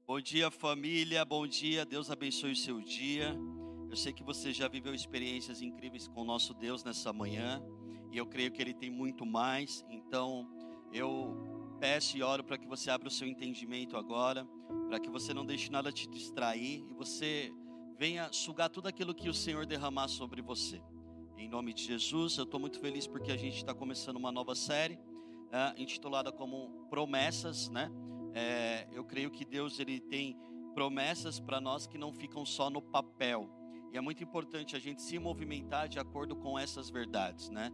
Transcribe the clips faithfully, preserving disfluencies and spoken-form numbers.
Bom dia, família. Bom dia. Deus abençoe o seu dia. Eu sei que você já viveu experiências incríveis com o nosso Deus nessa manhã, e eu creio que Ele tem muito mais. Então, eu peço e oro para que você abra o seu entendimento agora, para que você não deixe nada te distrair e você venha sugar tudo aquilo que o Senhor derramar sobre você. Em nome de Jesus, eu estou muito feliz porque a gente está começando uma nova série, ah, intitulada como Promessas, né? É, eu creio que Deus ele tem promessas para nós que não ficam só no papel. E é muito importante a gente se movimentar de acordo com essas verdades, né?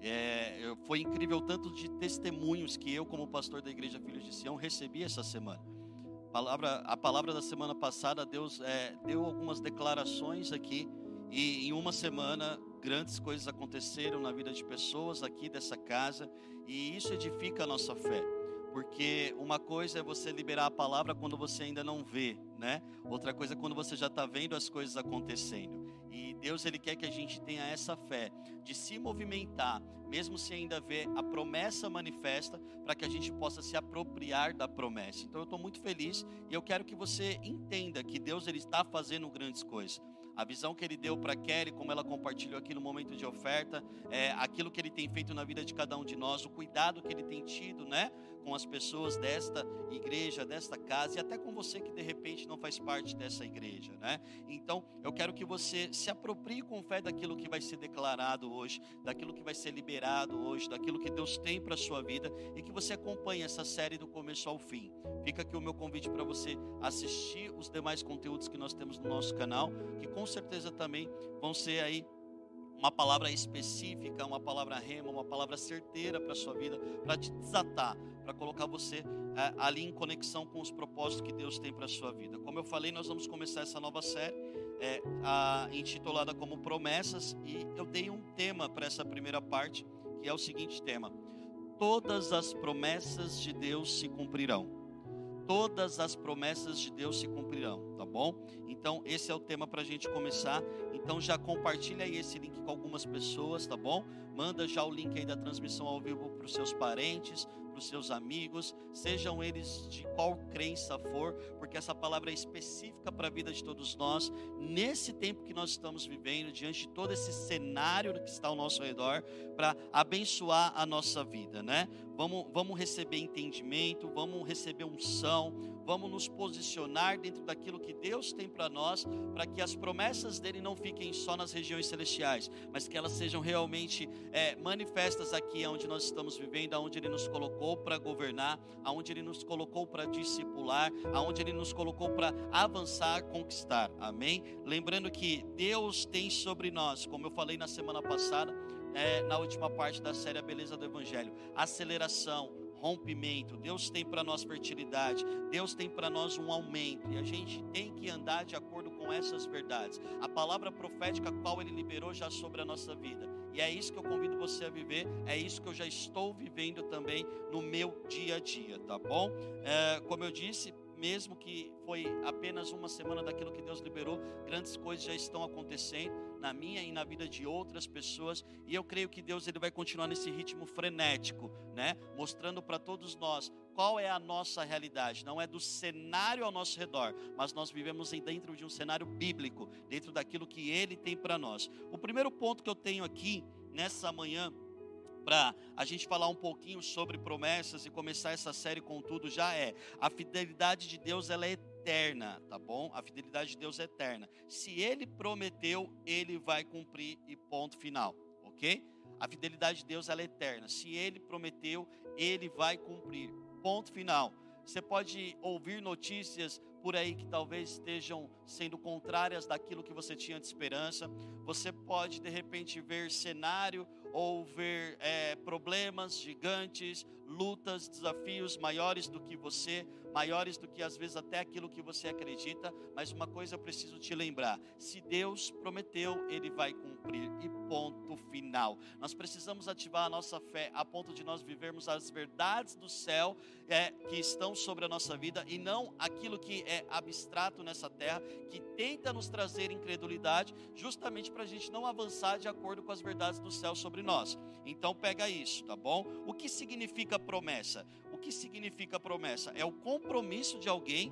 É, eu- foi incrível o tanto de testemunhos que eu, como pastor da Igreja Filhos de Sião, recebi essa semana. Palavra, a palavra da semana passada, Deus é, deu algumas declarações aqui, e em uma semana grandes coisas aconteceram na vida de pessoas aqui dessa casa, e isso edifica a nossa fé. Porque uma coisa é você liberar a palavra quando você ainda não vê, né? Outra coisa é quando você já está vendo as coisas acontecendo. E Deus ele quer que a gente tenha essa fé de se movimentar, mesmo sem ainda ver a promessa manifesta, para que a gente possa se apropriar da promessa. Então eu estou muito feliz e eu quero que você entenda que Deus ele está fazendo grandes coisas. A visão que Ele deu para Kelly, como ela compartilhou aqui no momento de oferta, é, aquilo que Ele tem feito na vida de cada um de nós, o cuidado que Ele tem tido, né, com as pessoas desta igreja, desta casa, e até com você que de repente não faz parte dessa igreja, né? Então, eu quero que você se aproprie com fé daquilo que vai ser declarado hoje, daquilo que vai ser liberado hoje, daquilo que Deus tem para a sua vida, e que você acompanhe essa série do começo ao fim. Fica aqui o meu convite para você assistir os demais conteúdos que nós temos no nosso canal, que com certeza também vão ser aí uma palavra específica, uma palavra rema, uma palavra certeira para a sua vida, para te desatar, para colocar você é, ali em conexão com os propósitos que Deus tem para a sua vida. Como eu falei, nós vamos começar essa nova série, é, a, intitulada como Promessas, e eu dei um tema para essa primeira parte, que é o seguinte tema: todas as promessas de Deus se cumprirão. Todas as promessas de Deus se cumprirão, tá bom? Então esse é o tema para a gente começar. Então já compartilha aí esse link com algumas pessoas, tá bom? Manda já o link aí da transmissão ao vivo para os seus parentes, para os seus amigos, sejam eles de qual crença for, porque essa palavra é específica para a vida de todos nós, nesse tempo que nós estamos vivendo, diante de todo esse cenário que está ao nosso redor, para abençoar a nossa vida, né? Vamos, vamos receber entendimento, vamos receber unção, vamos nos posicionar dentro daquilo que Deus tem para nós, para que as promessas dele não fiquem só nas regiões celestiais, mas que elas sejam realmente é, manifestas aqui onde nós estamos vivendo, onde ele nos colocou para governar, aonde ele nos colocou para discipular, aonde ele nos colocou para avançar, conquistar, amém? Lembrando que Deus tem sobre nós, como eu falei na semana passada, é, na última parte da série A Beleza do Evangelho, aceleração, rompimento. Deus tem para nós fertilidade, Deus tem para nós um aumento, e a gente tem que andar de acordo com essas verdades. A palavra profética qual ele liberou já sobre a nossa vida, e é isso que eu convido você a viver, é isso que eu já estou vivendo também no meu dia a dia, tá bom? É, como eu disse, mesmo que foi apenas uma semana daquilo que Deus liberou, grandes coisas já estão acontecendo na minha e na vida de outras pessoas, e eu creio que Deus ele vai continuar nesse ritmo frenético, né? Mostrando para todos nós qual é a nossa realidade. Não é do cenário ao nosso redor, mas nós vivemos dentro de um cenário bíblico, dentro daquilo que Ele tem para nós. O primeiro ponto que eu tenho aqui nessa manhã, para a gente falar um pouquinho sobre promessas e começar essa série com tudo, já é: a fidelidade de Deus ela é eterna, tá bom? A fidelidade de Deus é eterna. Se Ele prometeu, Ele vai cumprir, e ponto final, ok? A fidelidade de Deus ela é eterna. Se Ele prometeu, Ele vai cumprir, ponto final. Você pode ouvir notícias por aí que talvez estejam sendo contrárias daquilo que você tinha de esperança. Você pode de repente ver cenário ou ver é, problemas gigantes, lutas, desafios maiores do que você, maiores do que às vezes até aquilo que você acredita. Mas uma coisa eu preciso te lembrar: se Deus prometeu, Ele vai cumprir, e ponto final. Nós precisamos ativar a nossa fé a ponto de nós vivermos as verdades do céu é, que estão sobre a nossa vida, e não aquilo que é abstrato nessa terra, que tenta nos trazer incredulidade, justamente para a gente não avançar de acordo com as verdades do céu sobre nós. Então pega isso, tá bom? O que significa promessa? O que significa promessa? É o compromisso de alguém,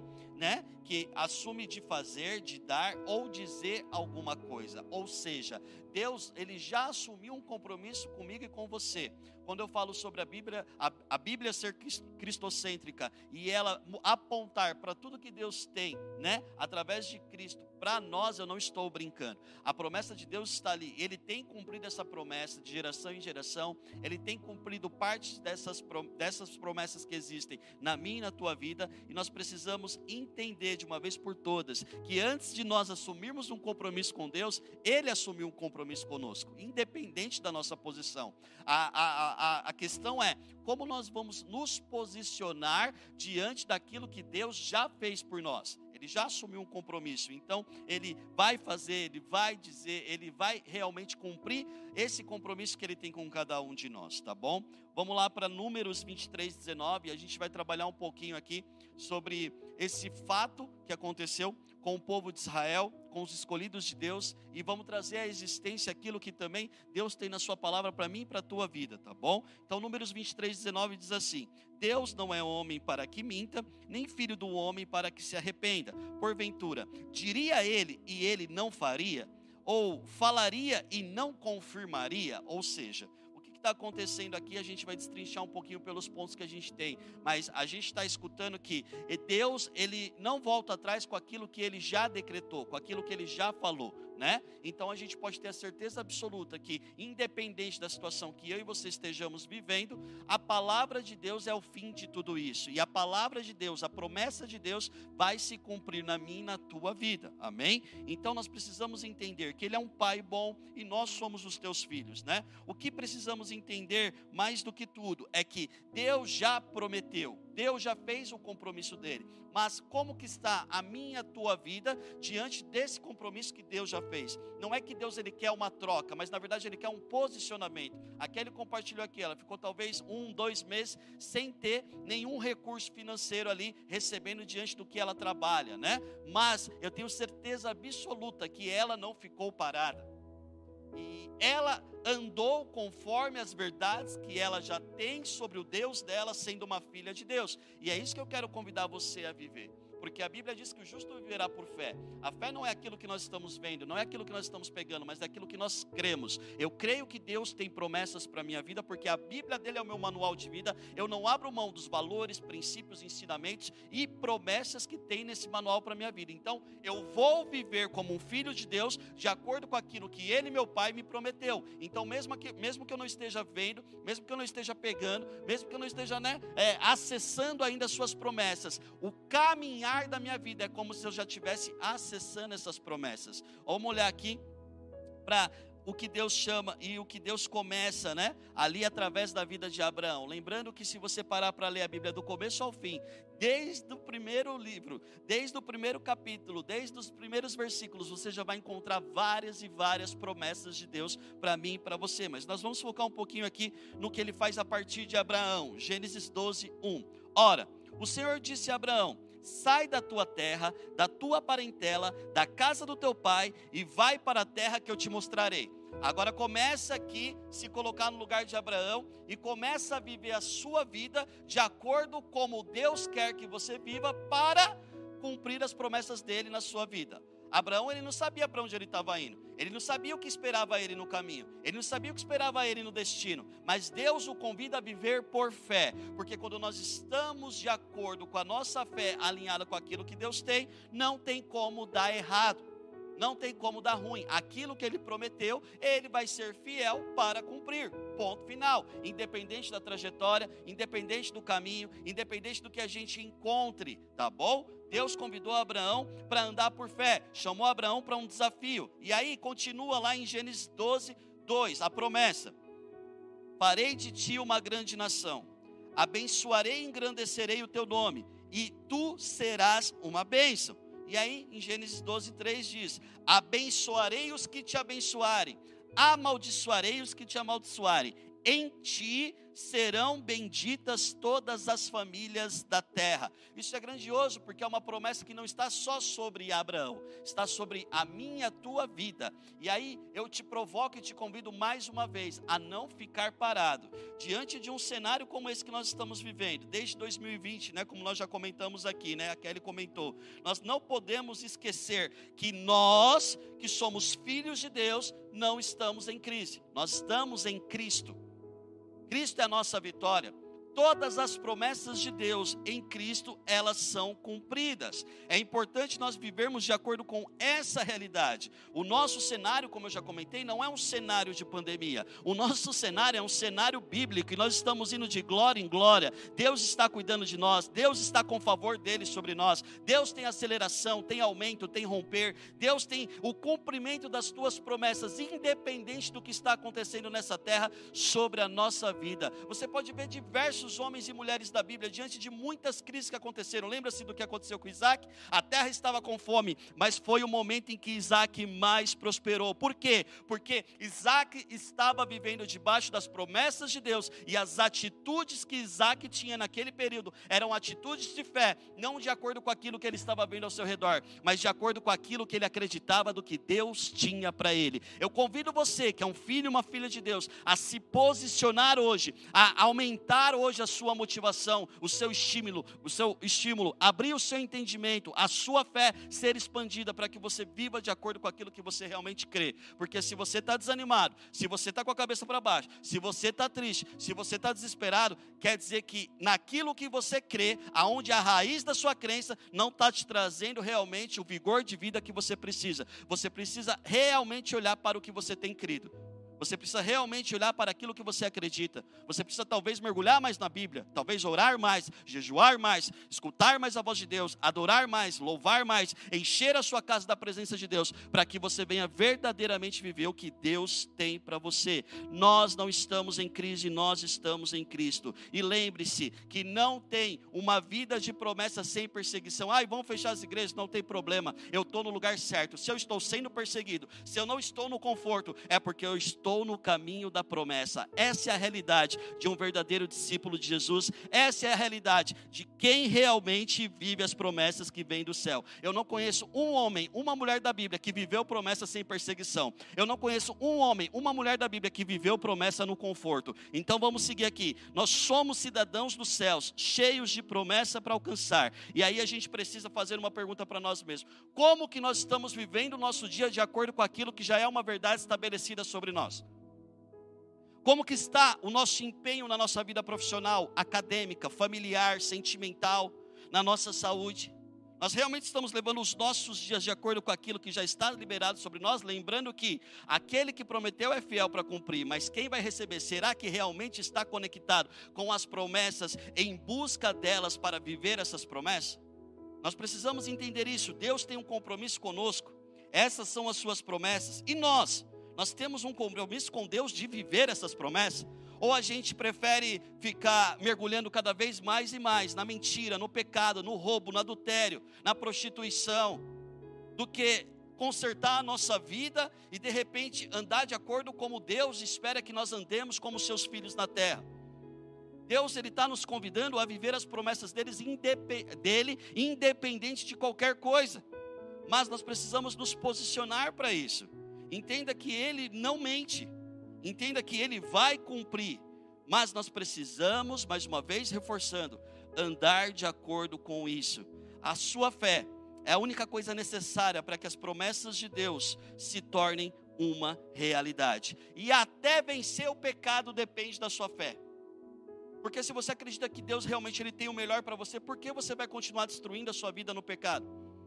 né, que assume de fazer, de dar ou dizer alguma coisa. Ou seja, Deus, ele já assumiu um compromisso comigo e com você. Quando eu falo sobre a Bíblia, a, a Bíblia ser cristocêntrica e ela apontar para tudo que Deus tem, né, através de Cristo, para nós, eu não estou brincando. A promessa de Deus está ali. Ele tem cumprido essa promessa de geração em geração. Ele tem cumprido parte dessas, dessas promessas que existem na minha e na tua vida. E nós precisamos entender de uma vez por todas que antes de nós assumirmos um compromisso com Deus, Ele assumiu um compromisso conosco, independente da nossa posição. A, a, a, a questão é como nós vamos nos posicionar diante daquilo que Deus já fez por nós. Ele já assumiu um compromisso, então Ele vai fazer, Ele vai dizer, Ele vai realmente cumprir esse compromisso que Ele tem com cada um de nós, tá bom? Vamos lá para Números vinte e três, dezenove, e a gente vai trabalhar um pouquinho aqui sobre esse fato que aconteceu com o povo de Israel, com os escolhidos de Deus, e vamos trazer à existência aquilo que também Deus tem na sua palavra para mim e para a tua vida, tá bom? Então Números vinte e três, dezenove diz assim: Deus não é homem para que minta, nem filho do homem para que se arrependa. Porventura, diria ele e ele não faria? Ou falaria e não confirmaria? Ou seja, está acontecendo aqui, a gente vai destrinchar um pouquinho pelos pontos que a gente tem, mas a gente está escutando que Deus, Ele não volta atrás com aquilo que Ele já decretou, com aquilo que Ele já falou, né? Então a gente pode ter a certeza absoluta que, independente da situação que eu e você estejamos vivendo, a palavra de Deus é o fim de tudo isso, e a palavra de Deus, a promessa de Deus vai se cumprir na minha e na tua vida, amém? Então nós precisamos entender que Ele é um Pai bom e nós somos os teus filhos, né? O que precisamos entender mais do que tudo é que Deus já prometeu, Deus já fez o compromisso dele, mas como que está a minha e a tua vida diante desse compromisso que Deus já fez? Não é que Deus ele quer uma troca, mas na verdade ele quer um posicionamento. A Kelly compartilhou aqui, ela ficou talvez um, dois meses sem ter nenhum recurso financeiro ali, recebendo diante do que ela trabalha, né? Mas eu tenho certeza absoluta que ela não ficou parada. E ela andou conforme as verdades que ela já tem sobre o Deus dela, sendo uma filha de Deus. E é isso que eu quero convidar você a viver. Porque a Bíblia diz que o justo viverá por fé. A fé não é aquilo que nós estamos vendo, não é aquilo que nós estamos pegando, mas é aquilo que nós cremos. Eu creio que Deus tem promessas para a minha vida, porque a Bíblia dele é o meu manual de vida. Eu não abro mão dos valores, princípios, ensinamentos e promessas que tem nesse manual para a minha vida. Então, eu vou viver como um filho de Deus, de acordo com aquilo que ele, meu pai, me prometeu. Então, mesmo que, mesmo que eu não esteja vendo, mesmo que eu não esteja pegando, mesmo que eu não esteja né, é, acessando ainda as suas promessas, o caminhar da minha vida é como se eu já estivesse acessando essas promessas. Vamos olhar aqui para o que Deus chama e o que Deus começa, né? Ali através da vida de Abraão. Lembrando que se você parar para ler a Bíblia do começo ao fim, desde o primeiro livro, desde o primeiro capítulo, desde os primeiros versículos, você já vai encontrar várias e várias promessas de Deus para mim e para você. Mas nós vamos focar um pouquinho aqui no que ele faz a partir de Abraão. Gênesis doze, um. Ora, o Senhor disse a Abraão: sai da tua terra, da tua parentela, da casa do teu pai e vai para a terra que eu te mostrarei. Agora começa aqui se colocar no lugar de Abraão e começa a viver a sua vida de acordo com como Deus quer que você viva para cumprir as promessas dele na sua vida. Abraão, ele não sabia para onde ele estava indo, ele não sabia o que esperava ele no caminho, ele não sabia o que esperava ele no destino, mas Deus o convida a viver por fé, porque quando nós estamos de acordo com a nossa fé, alinhada com aquilo que Deus tem, não tem como dar errado, não tem como dar ruim. Aquilo que ele prometeu, ele vai ser fiel para cumprir, ponto final, independente da trajetória, independente do caminho, independente do que a gente encontre, tá bom? Deus convidou Abraão para andar por fé, chamou Abraão para um desafio, e aí continua lá em Gênesis doze, dois, a promessa: farei de ti uma grande nação, abençoarei e engrandecerei o teu nome, e tu serás uma bênção. E aí em Gênesis doze, três diz: abençoarei os que te abençoarem, amaldiçoarei os que te amaldiçoarem, em ti serão benditas todas as famílias da terra. Isso é grandioso, porque é uma promessa que não está só sobre Abraão, está sobre a minha e a tua vida. E aí eu te provoco e te convido mais uma vez a não ficar parado diante de um cenário como esse que nós estamos vivendo desde dois mil e vinte, né, como nós já comentamos aqui, né, a Kelly comentou. Nós não podemos esquecer que nós, que somos filhos de Deus, não estamos em crise. Nós estamos em Cristo. Cristo é a nossa vitória. Todas as promessas de Deus em Cristo, elas são cumpridas. É importante nós vivermos de acordo com essa realidade. O nosso cenário, como eu já comentei, não é um cenário de pandemia. O nosso cenário é um cenário bíblico, e nós estamos indo de glória em glória. Deus está cuidando de nós, Deus está com favor dele sobre nós. Deus tem aceleração, tem aumento, tem romper. Deus tem o cumprimento das tuas promessas, independente do que está acontecendo nessa terra, sobre a nossa vida. Você pode ver diversos os homens e mulheres da Bíblia, diante de muitas crises que aconteceram. Lembra-se do que aconteceu com Isaac? A terra estava com fome, mas foi o momento em que Isaac mais prosperou. Por quê? Porque Isaac estava vivendo debaixo das promessas de Deus, e as atitudes que Isaac tinha naquele período eram atitudes de fé, não de acordo com aquilo que ele estava vendo ao seu redor, mas de acordo com aquilo que ele acreditava do que Deus tinha para ele. Eu convido você, que é um filho e uma filha de Deus, a se posicionar hoje, a aumentar hoje a sua motivação, o seu estímulo, o seu estímulo, abrir o seu entendimento, a sua fé ser expandida, para que você viva de acordo com aquilo que você realmente crê. Porque se você está desanimado, se você está com a cabeça para baixo, se você está triste, se você está desesperado, quer dizer que naquilo que você crê, aonde a raiz da sua crença não está te trazendo realmente o vigor de vida que você precisa. Você precisa realmente olhar para o que você tem crido. Você precisa realmente olhar para aquilo que você acredita. Você precisa talvez mergulhar mais na Bíblia, talvez orar mais, jejuar mais, escutar mais a voz de Deus, adorar mais, louvar mais, encher a sua casa da presença de Deus, para que você venha verdadeiramente viver o que Deus tem para você. Nós não estamos em crise, nós estamos em Cristo. E lembre-se que não tem uma vida de promessa sem perseguição. Ai, vamos fechar as igrejas, não tem problema, eu estou no lugar certo. Se eu estou sendo perseguido, se eu não estou no conforto, é porque eu estou no caminho da promessa. Essa é a realidade de um verdadeiro discípulo de Jesus. Essa é a realidade de quem realmente vive as promessas que vêm do céu. Eu não conheço um homem, uma mulher da Bíblia que viveu promessa sem perseguição. Eu não conheço um homem, uma mulher da Bíblia que viveu promessa no conforto. Então vamos seguir aqui. Nós somos cidadãos dos céus, cheios de promessa para alcançar. E aí a gente precisa fazer uma pergunta para nós mesmos. Como que nós estamos vivendo o nosso dia de acordo com aquilo que já é uma verdade estabelecida sobre nós? Como que está o nosso empenho na nossa vida profissional, acadêmica, familiar, sentimental, na nossa saúde? Nós realmente estamos levando os nossos dias de acordo com aquilo que já está liberado sobre nós, lembrando que aquele que prometeu é fiel para cumprir, mas quem vai receber, será que realmente está conectado com as promessas, em busca delas para viver essas promessas? Nós precisamos entender isso. Deus tem um compromisso conosco, essas são as suas promessas, e nós, nós temos um compromisso com Deus de viver essas promessas? Ou a gente prefere ficar mergulhando cada vez mais e mais na mentira, no pecado, no roubo, no adultério, na prostituição, do que consertar a nossa vida e de repente andar de acordo como Deus espera que nós andemos como seus filhos na terra? Deus, Ele está nos convidando a viver as promessas deles, dele, independente de qualquer coisa. Mas nós precisamos nos posicionar para isso. Entenda que Ele não mente, entenda que Ele vai cumprir, mas nós precisamos, mais uma vez reforçando, andar de acordo com isso. A sua fé é a única coisa necessária para que as promessas de Deus se tornem uma realidade. E até vencer o pecado depende da sua fé. Porque se você acredita que Deus realmente ele tem o melhor para você, por que você vai continuar destruindo a sua vida no pecado?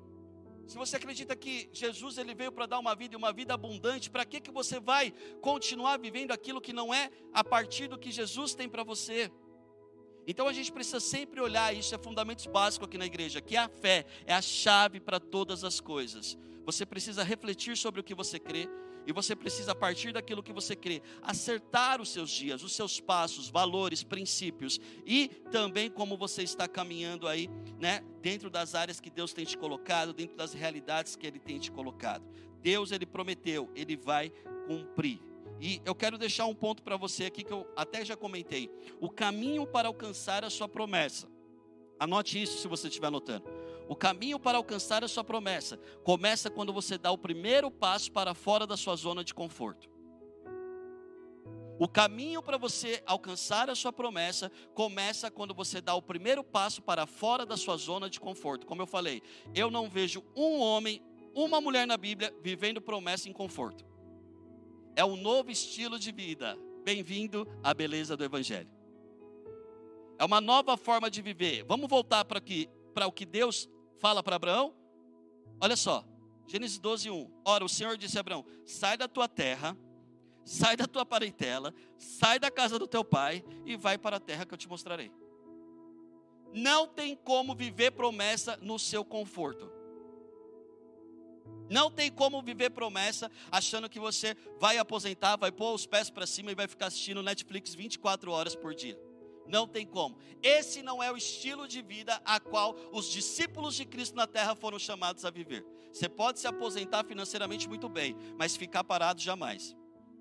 Se você acredita que Jesus ele veio para dar uma vida e uma vida abundante, para que, que você vai continuar vivendo aquilo que não é a partir do que Jesus tem para você? Então a gente precisa sempre olhar, isso é fundamentos básicos aqui na igreja, que a fé é a chave para todas as coisas. Você precisa refletir sobre o que você crê, e você precisa, a partir daquilo que você crê, acertar os seus dias, os seus passos, valores, princípios, e também como você está caminhando aí, né, dentro das áreas que Deus tem te colocado, dentro das realidades que Ele tem te colocado. Deus, Ele prometeu, Ele vai cumprir. E eu quero deixar um ponto para você aqui que eu até já comentei. O caminho para alcançar a sua promessa. Anote isso se você estiver anotando. O caminho para alcançar a sua promessa começa quando você dá o primeiro passo para fora da sua zona de conforto. O caminho para você alcançar a sua promessa começa quando você dá o primeiro passo para fora da sua zona de conforto. Como eu falei, eu não vejo um homem, uma mulher na Bíblia vivendo promessa em conforto. É um novo estilo de vida. Bem-vindo à beleza do Evangelho. É uma nova forma de viver. Vamos voltar para aqui, para o que Deus fala para Abraão? Olha só, Gênesis doze, um. Ora, o Senhor disse a Abraão: sai da tua terra, sai da tua parentela, sai da casa do teu pai e vai para a terra que eu te mostrarei. Não tem como viver promessa no seu conforto. Não tem como viver promessa achando que você vai aposentar, vai pôr os pés para cima e vai ficar assistindo Netflix vinte e quatro horas por dia. Não tem como. Esse não é o estilo de vida a qual os discípulos de Cristo na terra foram chamados a viver. Você pode se aposentar financeiramente muito bem, mas ficar parado jamais.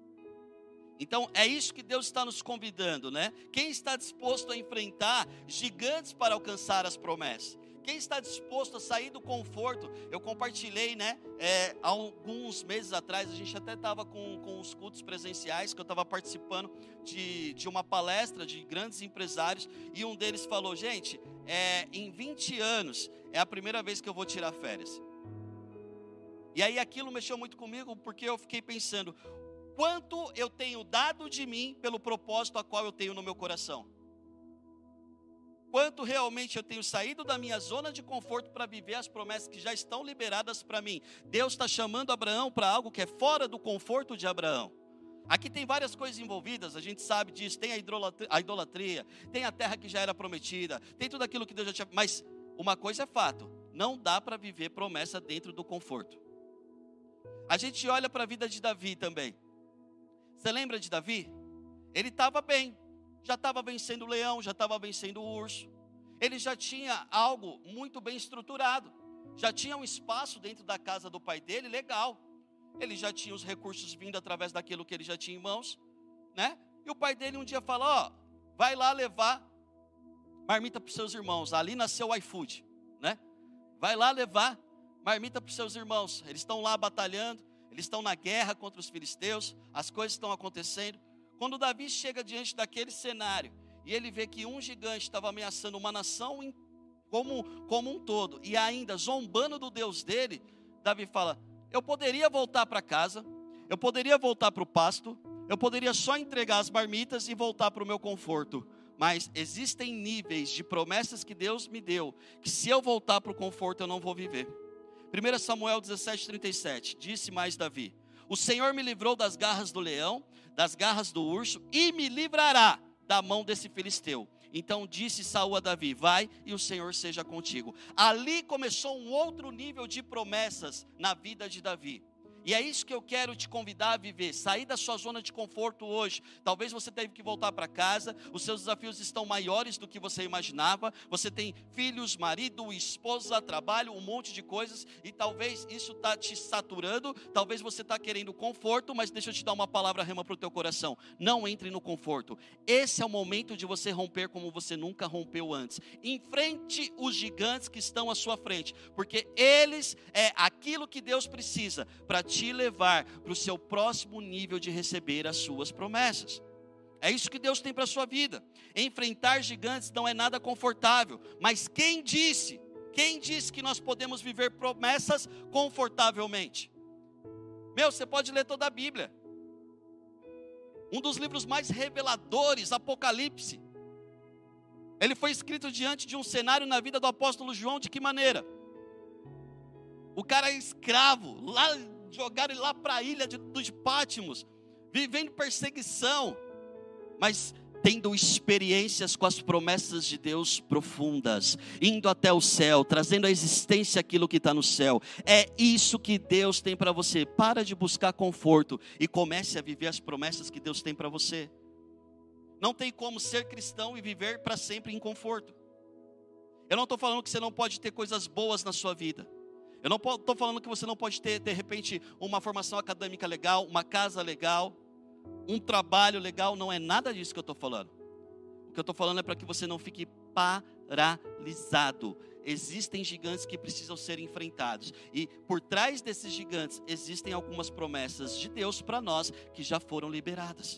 Então é isso que Deus está nos convidando, né? Quem está disposto a enfrentar gigantes para alcançar as promessas? Quem está disposto a sair do conforto? Eu compartilhei, né? É, há alguns meses atrás, a gente até estava com, com os cultos presenciais, que eu estava participando de, de uma palestra de grandes empresários, e um deles falou: gente, é, em vinte anos, é a primeira vez que eu vou tirar férias. E aí aquilo mexeu muito comigo, porque eu fiquei pensando, quanto eu tenho dado de mim pelo propósito a qual eu tenho no meu coração? Quanto realmente eu tenho saído da minha zona de conforto para viver as promessas que já estão liberadas para mim? Deus está chamando Abraão para algo que é fora do conforto de Abraão. Aqui tem várias coisas envolvidas, a gente sabe disso. Tem a idolatria, a idolatria, tem a terra que já era prometida, tem tudo aquilo que Deus já tinha. Mas uma coisa é fato, não dá para viver promessa dentro do conforto. A gente olha para a vida de Davi também. Você lembra de Davi? Ele estava bem. Já estava vencendo o leão, já estava vencendo o urso. Ele já tinha algo muito bem estruturado. Já tinha um espaço dentro da casa do pai dele legal. Ele já tinha os recursos vindo através daquilo que ele já tinha em mãos, né? E o pai dele um dia fala: ó, vai lá levar marmita para os seus irmãos. Ali nasceu o iFood, né? Vai lá levar marmita para os seus irmãos. Eles estão lá batalhando, eles estão na guerra contra os filisteus, as coisas estão acontecendo. Quando Davi chega diante daquele cenário, e ele vê que um gigante estava ameaçando uma nação como, como um todo, e ainda zombando do Deus dele, Davi fala: eu poderia voltar para casa, eu poderia voltar para o pasto, eu poderia só entregar as marmitas e voltar para o meu conforto, mas existem níveis de promessas que Deus me deu, que se eu voltar para o conforto eu não vou viver. primeiro Samuel dezessete, trinta e sete, disse mais Davi: o Senhor me livrou das garras do leão, das garras do urso, e me livrará da mão desse filisteu. Então disse Saul a Davi: vai e o Senhor seja contigo. Ali começou um outro nível de promessas na vida de Davi. E é isso que eu quero te convidar a viver, sair da sua zona de conforto hoje. Talvez você tenha que voltar para casa, os seus desafios estão maiores do que você imaginava. Você tem filhos, marido, esposa, trabalho, um monte de coisas, e talvez isso está te saturando. Talvez você está querendo conforto, mas deixa eu te dar uma palavra rema para o teu coração: não entre no conforto. Esse é o momento de você romper como você nunca rompeu antes. Enfrente os gigantes que estão à sua frente, porque eles é aquilo que Deus precisa para te te levar para o seu próximo nível de receber as suas promessas. É isso que Deus tem para a sua vida. Enfrentar gigantes não é nada confortável, mas quem disse, quem disse que nós podemos viver promessas confortavelmente? Meu, você pode ler toda a Bíblia. Um dos livros mais reveladores, Apocalipse, ele foi escrito diante de um cenário na vida do apóstolo João. De que maneira? O cara é escravo, lá jogaram ele lá para a ilha de, dos Pátimos, vivendo perseguição, mas tendo experiências com as promessas de Deus profundas, indo até o céu, trazendo à existência aquilo que está no céu. É isso que Deus tem para você. Para de buscar conforto e comece a viver as promessas que Deus tem para você. Não tem como ser cristão e viver para sempre em conforto. Eu não estou falando que você não pode ter coisas boas na sua vida. Eu não estou falando que você não pode ter, de repente, uma formação acadêmica legal, uma casa legal. um trabalho legal, não é nada disso que eu estou falando. O que eu estou falando é para que você não fique paralisado. Existem gigantes que precisam ser enfrentados. E por trás desses gigantes existem algumas promessas de Deus para nós que já foram liberadas.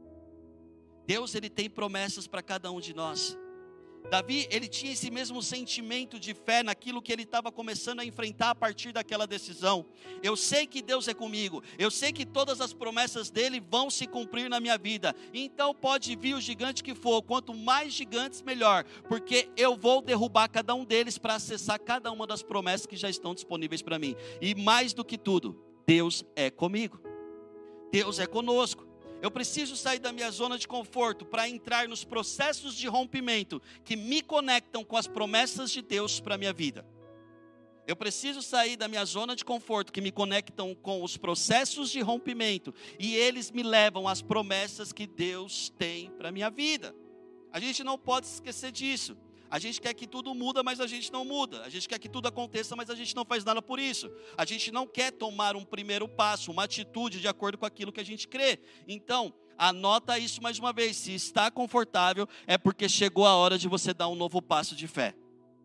Deus, ele tem promessas para cada um de nós. Davi, ele tinha esse mesmo sentimento de fé naquilo que ele estava começando a enfrentar a partir daquela decisão. Eu sei que Deus é comigo, eu sei que todas as promessas dele vão se cumprir na minha vida. Então pode vir o gigante que for, quanto mais gigantes melhor, porque eu vou derrubar cada um deles para acessar cada uma das promessas que já estão disponíveis para mim. E mais do que tudo, Deus é comigo, Deus é conosco. Eu preciso sair da minha zona de conforto para entrar nos processos de rompimento que me conectam com as promessas de Deus para a minha vida. Eu preciso sair da minha zona de conforto que me conectam com os processos de rompimento e eles me levam às promessas que Deus tem para a minha vida. A gente não pode esquecer disso. A gente quer que tudo muda, mas a gente não muda. A gente quer que tudo aconteça, mas a gente não faz nada por isso. A gente não quer tomar um primeiro passo, uma atitude de acordo com aquilo que a gente crê. Então, anota isso mais uma vez. Se está confortável, é porque chegou a hora de você dar um novo passo de fé.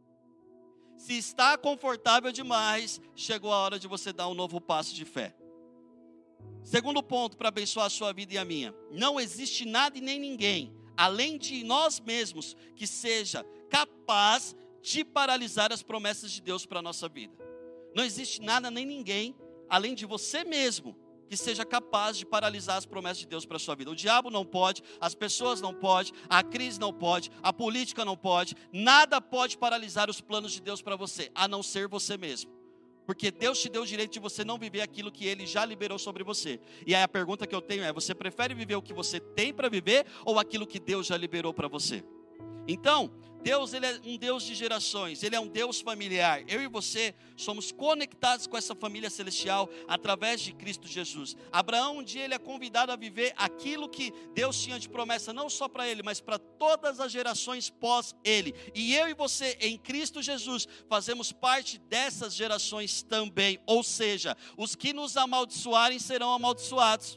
Se está confortável demais, chegou a hora de você dar um novo passo de fé. Segundo ponto para abençoar a sua vida e a minha. Não existe nada e nem ninguém, além de nós mesmos, que seja capaz de paralisar as promessas de Deus para a nossa vida. Não existe nada nem ninguém, além de você mesmo, que seja capaz de paralisar as promessas de Deus para a sua vida. O diabo não pode, as pessoas não podem, a crise não pode, a política não pode, nada pode paralisar os planos de Deus para você, a não ser você mesmo. Porque Deus te deu o direito de você não viver aquilo que Ele já liberou sobre você. E aí a pergunta que eu tenho é, você prefere viver o que você tem para viver ou aquilo que Deus já liberou para você? Então, Deus, ele é um Deus de gerações, Ele é um Deus familiar. Eu e você somos conectados com essa família celestial através de Cristo Jesus. Abraão, um dia, ele é convidado a viver aquilo que Deus tinha de promessa, não só para ele, mas para todas as gerações pós ele. E eu e você, em Cristo Jesus, fazemos parte dessas gerações também. Ou seja, os que nos amaldiçoarem serão amaldiçoados.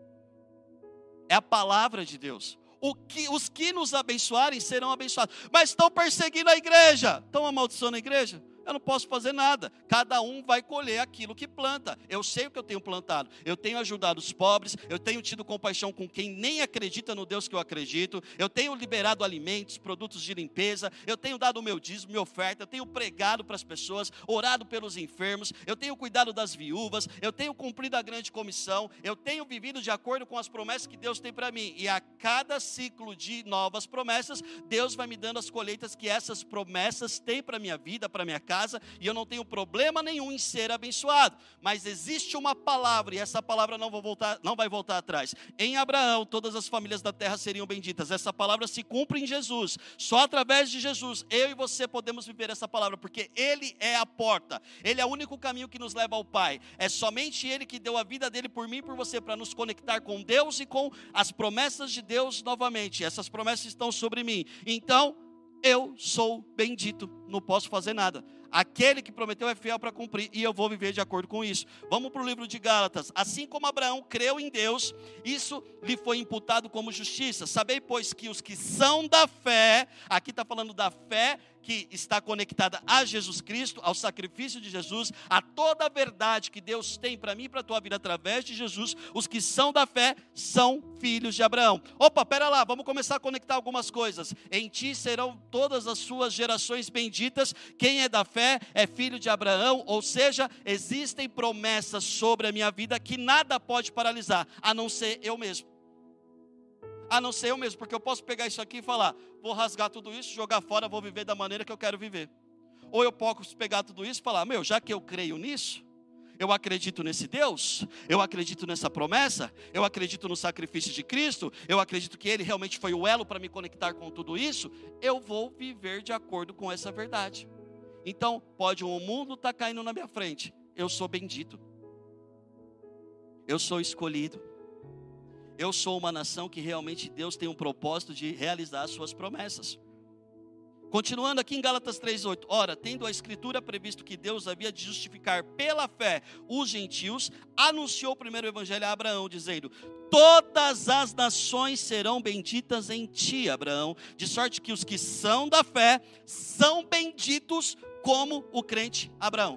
É a palavra de Deus. O que, os que nos abençoarem serão abençoados. Mas estão perseguindo a igreja. Estão amaldiçoando a igreja? Eu não posso fazer nada. Cada um vai colher aquilo que planta. Eu sei o que eu tenho plantado. Eu tenho ajudado os pobres. Eu tenho tido compaixão com quem nem acredita no Deus que eu acredito. Eu tenho liberado alimentos, produtos de limpeza. Eu tenho dado o meu dízimo, minha oferta. Eu tenho pregado para as pessoas, orado pelos enfermos. Eu tenho cuidado das viúvas. Eu tenho cumprido a grande comissão. Eu tenho vivido de acordo com as promessas que Deus tem para mim. E a cada ciclo de novas promessas, Deus vai me dando as colheitas que essas promessas têm para a minha vida, para a minha casa. Casa, e eu não tenho problema nenhum em ser abençoado, mas existe uma palavra, e essa palavra não, vou voltar, não vai voltar atrás. Em Abraão, todas as famílias da terra seriam benditas. Essa palavra se cumpre em Jesus. Só através de Jesus, eu e você podemos viver essa palavra, porque Ele é a porta, Ele é o único caminho que nos leva ao Pai. É somente Ele que deu a vida dele por mim e por você, para nos conectar com Deus e com as promessas de Deus novamente. Essas promessas estão sobre mim. Então, eu sou bendito, não posso fazer nada. Aquele que prometeu é fiel para cumprir, e eu vou viver de acordo com isso. Vamos para o livro de Gálatas. Assim como Abraão creu em Deus, isso lhe foi imputado como justiça. Sabei, pois, que os que são da fé, aqui está falando da fé que está conectada a Jesus Cristo, ao sacrifício de Jesus, a toda a verdade que Deus tem para mim e para a tua vida através de Jesus. Os que são da fé são filhos de Abraão. Opa, pera lá, vamos começar a conectar algumas coisas. Em ti serão todas as suas gerações benditas. Quem é da fé é filho de Abraão, ou seja, existem promessas sobre a minha vida que nada pode paralisar, a não ser eu mesmo. A não ser eu mesmo, porque eu posso pegar isso aqui e falar, vou rasgar tudo isso, jogar fora, vou viver da maneira que eu quero viver. Ou eu posso pegar tudo isso e falar, meu, já que eu creio nisso, eu acredito nesse Deus, eu acredito nessa promessa, eu acredito no sacrifício de Cristo, eu acredito que Ele realmente foi o elo para me conectar com tudo isso, eu vou viver de acordo com essa verdade. Então, pode o mundo estar caindo na minha frente, eu sou bendito, eu sou escolhido. Eu sou uma nação que realmente Deus tem um propósito de realizar as suas promessas. Continuando aqui em Gálatas três, oito. Ora, tendo a escritura previsto que Deus havia de justificar pela fé os gentios, anunciou o primeiro evangelho a Abraão, dizendo: todas as nações serão benditas em ti, Abraão, de sorte que os que são da fé são benditos como o crente Abraão.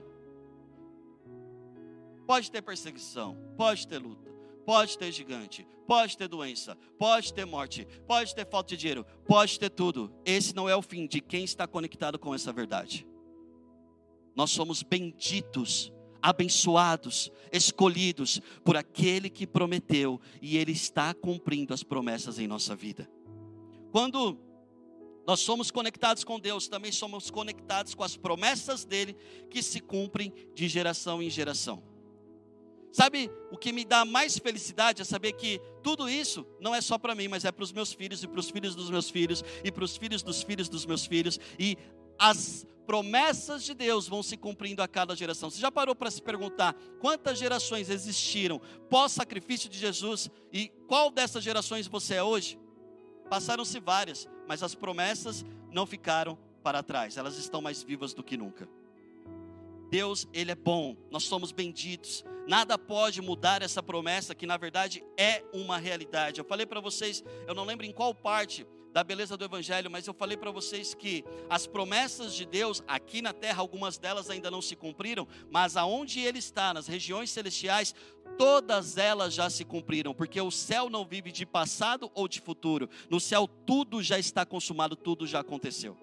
Pode ter perseguição, pode ter luta, pode ter gigante, pode ter doença, pode ter morte, pode ter falta de dinheiro, pode ter tudo. Esse não é o fim de quem está conectado com essa verdade. Nós somos benditos, abençoados, escolhidos por aquele que prometeu, e Ele está cumprindo as promessas em nossa vida. Quando nós somos conectados com Deus, também somos conectados com as promessas dEle, que se cumprem de geração em geração. Sabe, o que me dá mais felicidade é saber que tudo isso não é só para mim, mas é para os meus filhos, e para os filhos dos meus filhos, e para os filhos dos filhos dos meus filhos, e as promessas de Deus vão se cumprindo a cada geração. Você já parou para se perguntar quantas gerações existiram pós-sacrifício de Jesus, e qual dessas gerações você é hoje? Passaram-se várias, mas as promessas não ficaram para trás, elas estão mais vivas do que nunca. Deus, Ele é bom, nós somos benditos, nada pode mudar essa promessa que na verdade é uma realidade. Eu falei para vocês, eu não lembro em qual parte da beleza do Evangelho, mas eu falei para vocês que as promessas de Deus aqui na terra, algumas delas ainda não se cumpriram, mas aonde Ele está, nas regiões celestiais, todas elas já se cumpriram, porque o céu não vive de passado ou de futuro, no céu tudo já está consumado, tudo já aconteceu.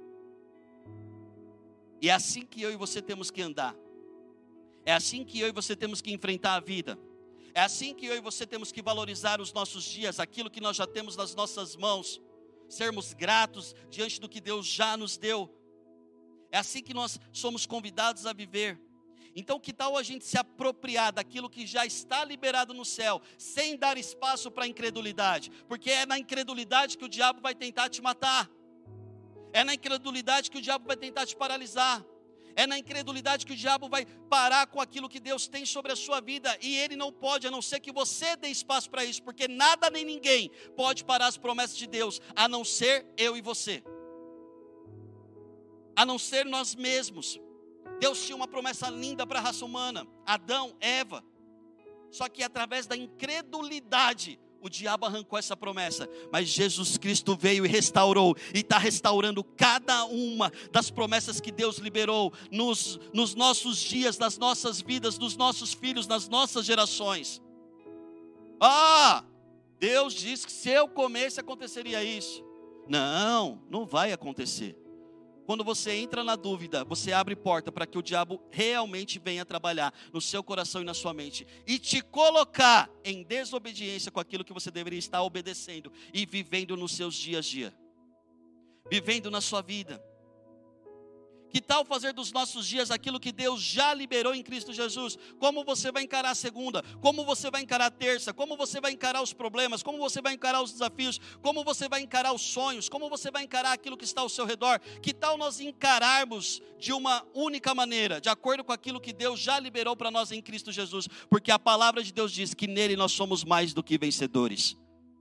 E é assim que eu e você temos que andar. É assim que eu e você temos que enfrentar a vida. É assim que eu e você temos que valorizar os nossos dias, aquilo que nós já temos nas nossas mãos. Sermos gratos diante do que Deus já nos deu. É assim que nós somos convidados a viver. Então que tal a gente se apropriar daquilo que já está liberado no céu, sem dar espaço para a incredulidade? Porque é na incredulidade que o diabo vai tentar te matar. É na incredulidade que o diabo vai tentar te paralisar. É na incredulidade que o diabo vai parar com aquilo que Deus tem sobre a sua vida. E ele não pode, a não ser que você dê espaço para isso. Porque nada nem ninguém pode parar as promessas de Deus, a não ser eu e você. A não ser nós mesmos. Deus tinha uma promessa linda para a raça humana. Adão, Eva. Só que através da incredulidade, o diabo arrancou essa promessa, mas Jesus Cristo veio e restaurou, e está restaurando cada uma das promessas que Deus liberou nos, nos nossos dias, nas nossas vidas, nos nossos filhos, nas nossas gerações. Ah, Deus disse que se eu comesse aconteceria isso. Não, não vai acontecer. Quando você entra na dúvida, você abre porta para que o diabo realmente venha trabalhar no seu coração e na sua mente e te colocar em desobediência com aquilo que você deveria estar obedecendo e vivendo nos seus dias a dia, vivendo na sua vida. Que tal fazer dos nossos dias aquilo que Deus já liberou em Cristo Jesus? Como você vai encarar a segunda? Como você vai encarar a terça? Como você vai encarar os problemas? Como você vai encarar os desafios? Como você vai encarar os sonhos? Como você vai encarar aquilo que está ao seu redor? Que tal nós encararmos de uma única maneira, de acordo com aquilo que Deus já liberou para nós em Cristo Jesus? Porque a palavra de Deus diz que nele nós somos mais do que vencedores.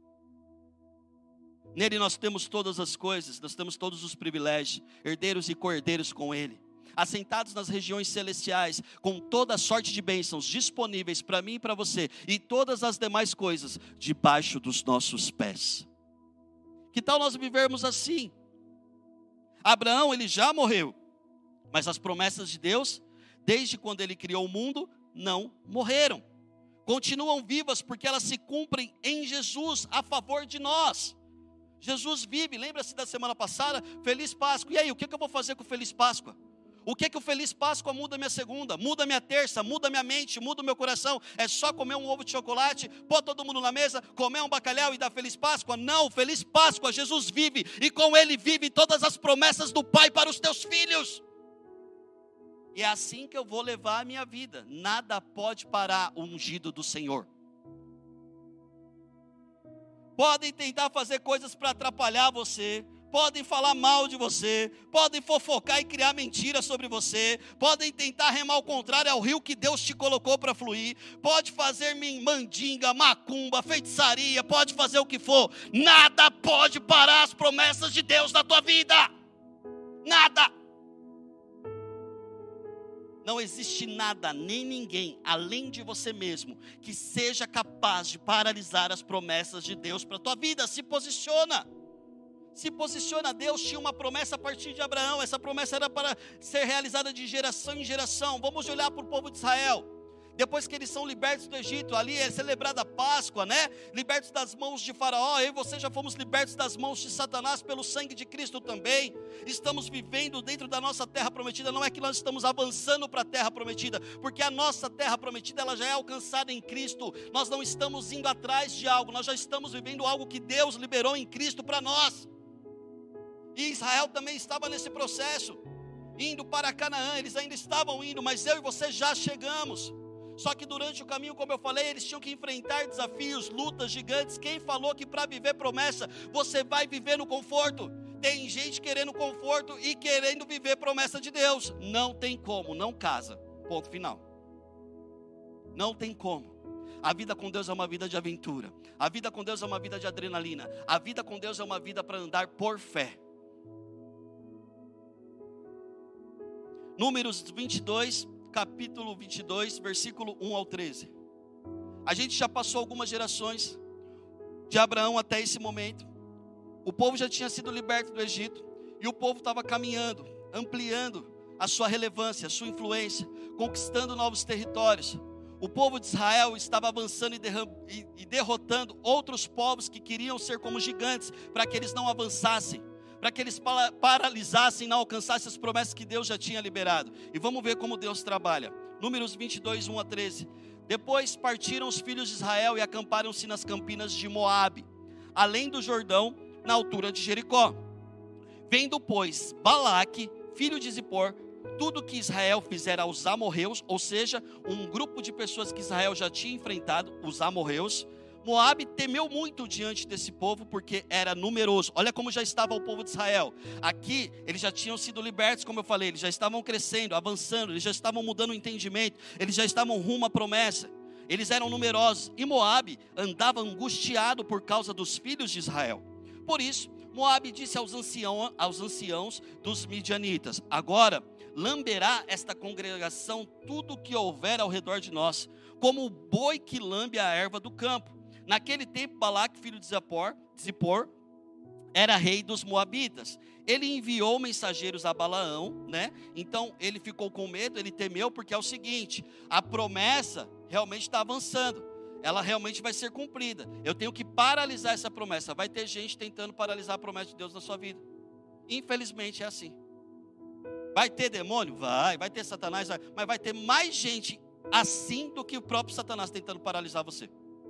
Nele nós temos todas as coisas, nós temos todos os privilégios, herdeiros e co-herdeiros com Ele, assentados nas regiões celestiais, com toda a sorte de bênçãos disponíveis para mim e para você, e todas as demais coisas debaixo dos nossos pés. Que tal nós vivermos assim? Abraão, ele já morreu, mas as promessas de Deus, desde quando ele criou o mundo, não morreram. Continuam vivas porque elas se cumprem em Jesus, a favor de nós. Jesus vive, lembra-se da semana passada, Feliz Páscoa. E aí, o que, que eu vou fazer com o Feliz Páscoa? O que, que o Feliz Páscoa muda minha segunda, muda minha terça, muda minha mente, muda o meu coração? É só comer um ovo de chocolate, pôr todo mundo na mesa, comer um bacalhau e dar Feliz Páscoa? Não, Feliz Páscoa, Jesus vive, e com Ele vive todas as promessas do Pai para os teus filhos. E é assim que eu vou levar a minha vida. Nada pode parar o ungido do Senhor. Podem tentar fazer coisas para atrapalhar você, podem falar mal de você, podem fofocar e criar mentiras sobre você, podem tentar remar ao contrário ao rio que Deus te colocou para fluir, pode fazer mandinga, macumba, feitiçaria, pode fazer o que for, nada pode parar as promessas de Deus na tua vida. Nada. Não existe nada, nem ninguém, além de você mesmo, que seja capaz de paralisar as promessas de Deus para a tua vida. Se posiciona. Se posiciona. Deus tinha uma promessa a partir de Abraão. Essa promessa era para ser realizada de geração em geração. Vamos olhar para o povo de Israel. Depois que eles são libertos do Egito, ali é celebrada a Páscoa, né? Libertos das mãos de Faraó, eu e você já fomos libertos das mãos de Satanás pelo sangue de Cristo também. Estamos vivendo dentro da nossa terra prometida. Não é que nós estamos avançando para a terra prometida, porque a nossa terra prometida ela já é alcançada em Cristo. Nós não estamos indo atrás de algo, nós já estamos vivendo algo que Deus liberou em Cristo para nós. E Israel também estava nesse processo, indo para Canaã. Eles ainda estavam indo, mas eu e você já chegamos. Só que durante o caminho, como eu falei, eles tinham que enfrentar desafios, lutas gigantes. Quem falou que para viver promessa, você vai viver no conforto? Tem gente querendo conforto e querendo viver promessa de Deus. Não tem como, não casa. Ponto final. Não tem como. A vida com Deus é uma vida de aventura. A vida com Deus é uma vida de adrenalina. A vida com Deus é uma vida para andar por fé. Números vinte e dois, capítulo vinte e dois, versículo um ao treze. A gente já passou algumas gerações de Abraão até esse momento. O povo já tinha sido liberto do Egito. E o povo estava caminhando, ampliando a sua relevância, a sua influência, conquistando novos territórios. O povo de Israel estava avançando e, derram- e, e derrotando outros povos que queriam ser como gigantes, para que eles não avançassem, para que eles para- paralisassem e não alcançassem as promessas que Deus já tinha liberado. E vamos ver como Deus trabalha. Números vinte e dois, um a treze. Depois partiram os filhos de Israel e acamparam-se nas campinas de Moabe, além do Jordão, na altura de Jericó. Vendo, pois, Balaque, filho de Zippor, tudo que Israel fizera aos amorreus, ou seja, um grupo de pessoas que Israel já tinha enfrentado, os amorreus, Moabe temeu muito diante desse povo, porque era numeroso. Olha como já estava o povo de Israel. Aqui, eles já tinham sido libertos, como eu falei, eles já estavam crescendo, avançando, eles já estavam mudando o entendimento, eles já estavam rumo à promessa. Eles eram numerosos, e Moabe andava angustiado por causa dos filhos de Israel. Por isso, Moabe disse aos, ancião, aos anciãos dos midianitas: agora lamberá esta congregação tudo o que houver ao redor de nós, como o boi que lambe a erva do campo. Naquele tempo, Balaque, filho de Zippor, Zippor, era rei dos Moabitas. Ele enviou mensageiros a Balaão, né? Então ele ficou com medo, ele temeu, porque é o seguinte: a promessa realmente está avançando, ela realmente vai ser cumprida. Eu tenho que paralisar essa promessa. Vai ter gente tentando paralisar a promessa de Deus na sua vida. Infelizmente é assim. Vai ter demônio? Vai. Vai ter Satanás? Vai. Mas vai ter mais gente assim do que o próprio Satanás tentando paralisar você.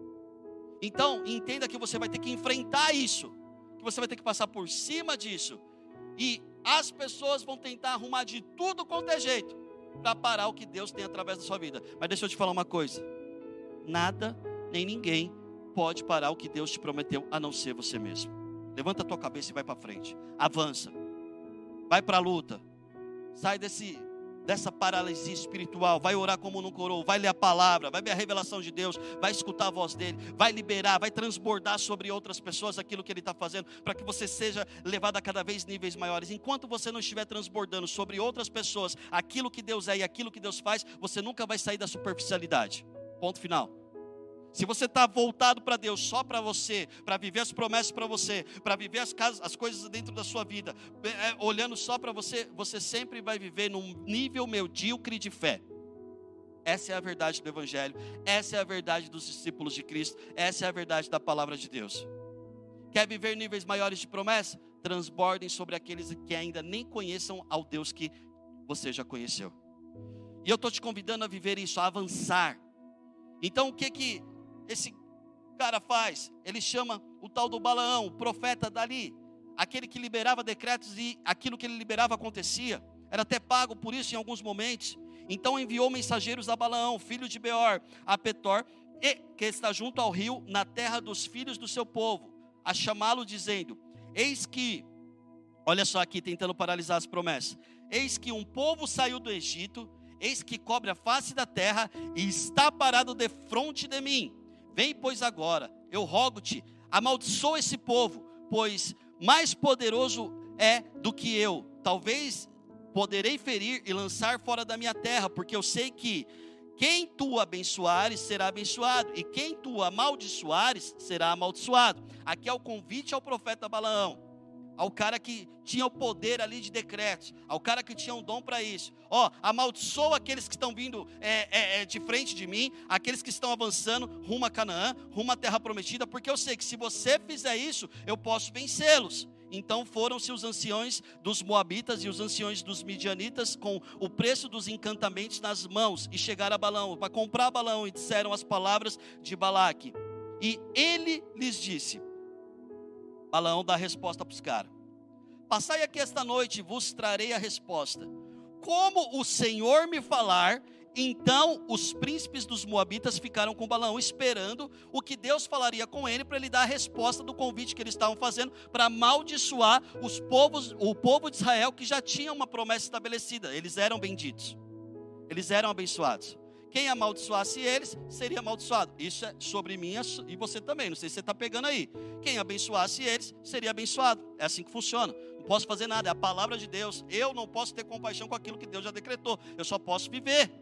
Então, entenda que você vai ter que enfrentar isso, que você vai ter que passar por cima disso. E as pessoas vão tentar arrumar de tudo quanto é jeito para parar o que Deus tem através da sua vida. Mas deixa eu te falar uma coisa: nada, nem ninguém pode parar o que Deus te prometeu, a não ser você mesmo. Levanta a tua cabeça e vai para frente. Avança. Vai para a luta. Sai desse, dessa paralisia espiritual. Vai orar como nunca orou. Vai ler a palavra. Vai ver a revelação de Deus. Vai escutar a voz dele. Vai liberar. Vai transbordar sobre outras pessoas aquilo que ele está fazendo, para que você seja levado a cada vez níveis maiores. Enquanto você não estiver transbordando sobre outras pessoas aquilo que Deus é e aquilo que Deus faz, você nunca vai sair da superficialidade. Ponto final. Se você está voltado para Deus, só para você, para viver as promessas para você, para viver as, casas, as coisas dentro da sua vida, é, olhando só para você, você sempre vai viver num nível medíocre de fé. Essa é a verdade do Evangelho, essa é a verdade dos discípulos de Cristo, essa é a verdade da palavra de Deus. Quer viver níveis maiores de promessa? Transbordem sobre aqueles que ainda nem conheçam ao Deus que você já conheceu. E eu estou te convidando a viver isso, a avançar. Então o que que esse cara faz? Ele chama o tal do Balaão, o profeta dali, aquele que liberava decretos e aquilo que ele liberava acontecia. Era até pago por isso em alguns momentos. Então enviou mensageiros a Balaão, filho de Beor, a Petor, e, que está junto ao rio, na terra dos filhos do seu povo, a chamá-lo dizendo: eis que, olha só aqui tentando paralisar as promessas, eis que um povo saiu do Egito, eis que cobre a face da terra e está parado defronte de mim. Vem, pois, agora, eu rogo-te, amaldiçoa esse povo, pois mais poderoso é do que eu. talvez poderei ferir e lançar fora da minha terra, porque eu sei que quem tu abençoares será abençoado, e quem tu amaldiçoares será amaldiçoado. Aqui é o convite ao profeta Balaão, ao cara que tinha o poder ali de decretos, ao cara que tinha um dom para isso. Ó, amaldiçoa aqueles que estão vindo é, é, é, de frente de mim, aqueles que estão avançando rumo a Canaã, rumo à terra prometida, porque eu sei que se você fizer isso, eu posso vencê-los. Então foram-se os anciões dos moabitas e os anciões dos midianitas com o preço dos encantamentos nas mãos, e chegaram a Balaão para comprar Balaão, e disseram as palavras de Balaque. E ele lhes disse, Balaão dá a resposta para os caras: passai aqui esta noite e vos trarei a resposta. Como o Senhor me falar. Então os príncipes dos moabitas ficaram com Balaão, esperando o que Deus falaria com ele, para ele dar a resposta do convite que eles estavam fazendo, para amaldiçoar os povos, o povo de Israel, que já tinha uma promessa estabelecida. Eles eram benditos, eles eram abençoados. Quem amaldiçoasse eles, seria amaldiçoado. Isso é sobre mim e você também, não sei se você está pegando aí. Quem abençoasse eles, seria abençoado. É assim que funciona. Não posso fazer nada, é a palavra de Deus. Eu não posso ter compaixão com aquilo que Deus já decretou, eu só posso viver.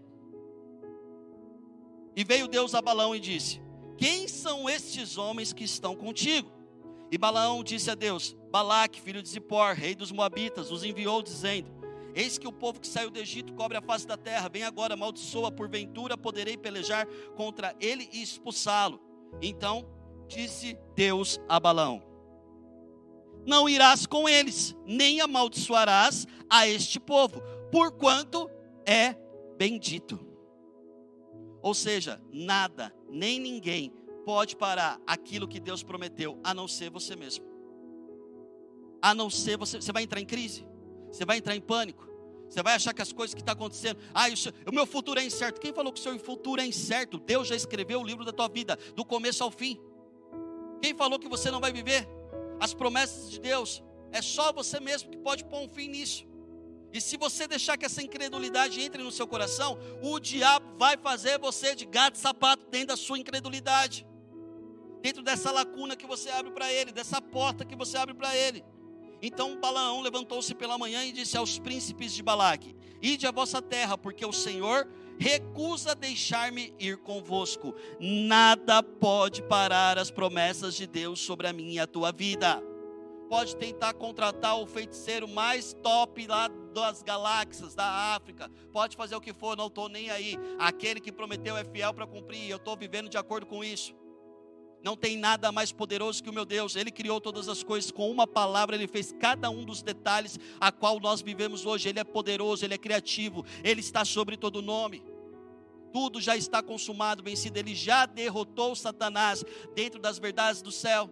E veio Deus a Balaão e disse: quem são estes homens que estão contigo? E Balaão disse a Deus: Balaque, filho de Zippor, rei dos moabitas, os enviou dizendo: eis que o povo que saiu do Egito cobre a face da terra, vem agora, amaldiçoa, porventura poderei pelejar contra ele e expulsá-lo. Então disse Deus a Balaão: não irás com eles, nem amaldiçoarás a este povo, porquanto é bendito. Ou seja, nada, nem ninguém pode parar aquilo que Deus prometeu, a não ser você mesmo. A não ser você. Você vai entrar em crise, você vai entrar em pânico, você vai achar que as coisas que estão acontecendo, ah, isso, o meu futuro é incerto. Quem falou que o seu futuro é incerto? Deus já escreveu o livro da tua vida, do começo ao fim. Quem falou que você não vai viver as promessas de Deus? É só você mesmo que pode pôr um fim nisso. E se você deixar que essa incredulidade entre no seu coração, o diabo vai fazer você de gato e sapato dentro da sua incredulidade, dentro dessa lacuna que você abre para ele, dessa porta que você abre para ele. Então Balaão levantou-se pela manhã e disse aos príncipes de Balaque: ide à vossa terra, porque o Senhor recusa deixar-me ir convosco. Nada pode parar as promessas de Deus sobre a minha e a tua vida. Pode tentar contratar o feiticeiro mais top lá das galáxias, da África, pode fazer o que for, não estou nem aí. Aquele que prometeu é fiel para cumprir, eu estou vivendo de acordo com isso. Não tem nada mais poderoso que o meu Deus. Ele criou todas as coisas com uma palavra, Ele fez cada um dos detalhes a qual nós vivemos hoje. Ele é poderoso, Ele é criativo, Ele está sobre todo nome. Tudo já está consumado, vencido. Ele já derrotou Satanás dentro das verdades do céu.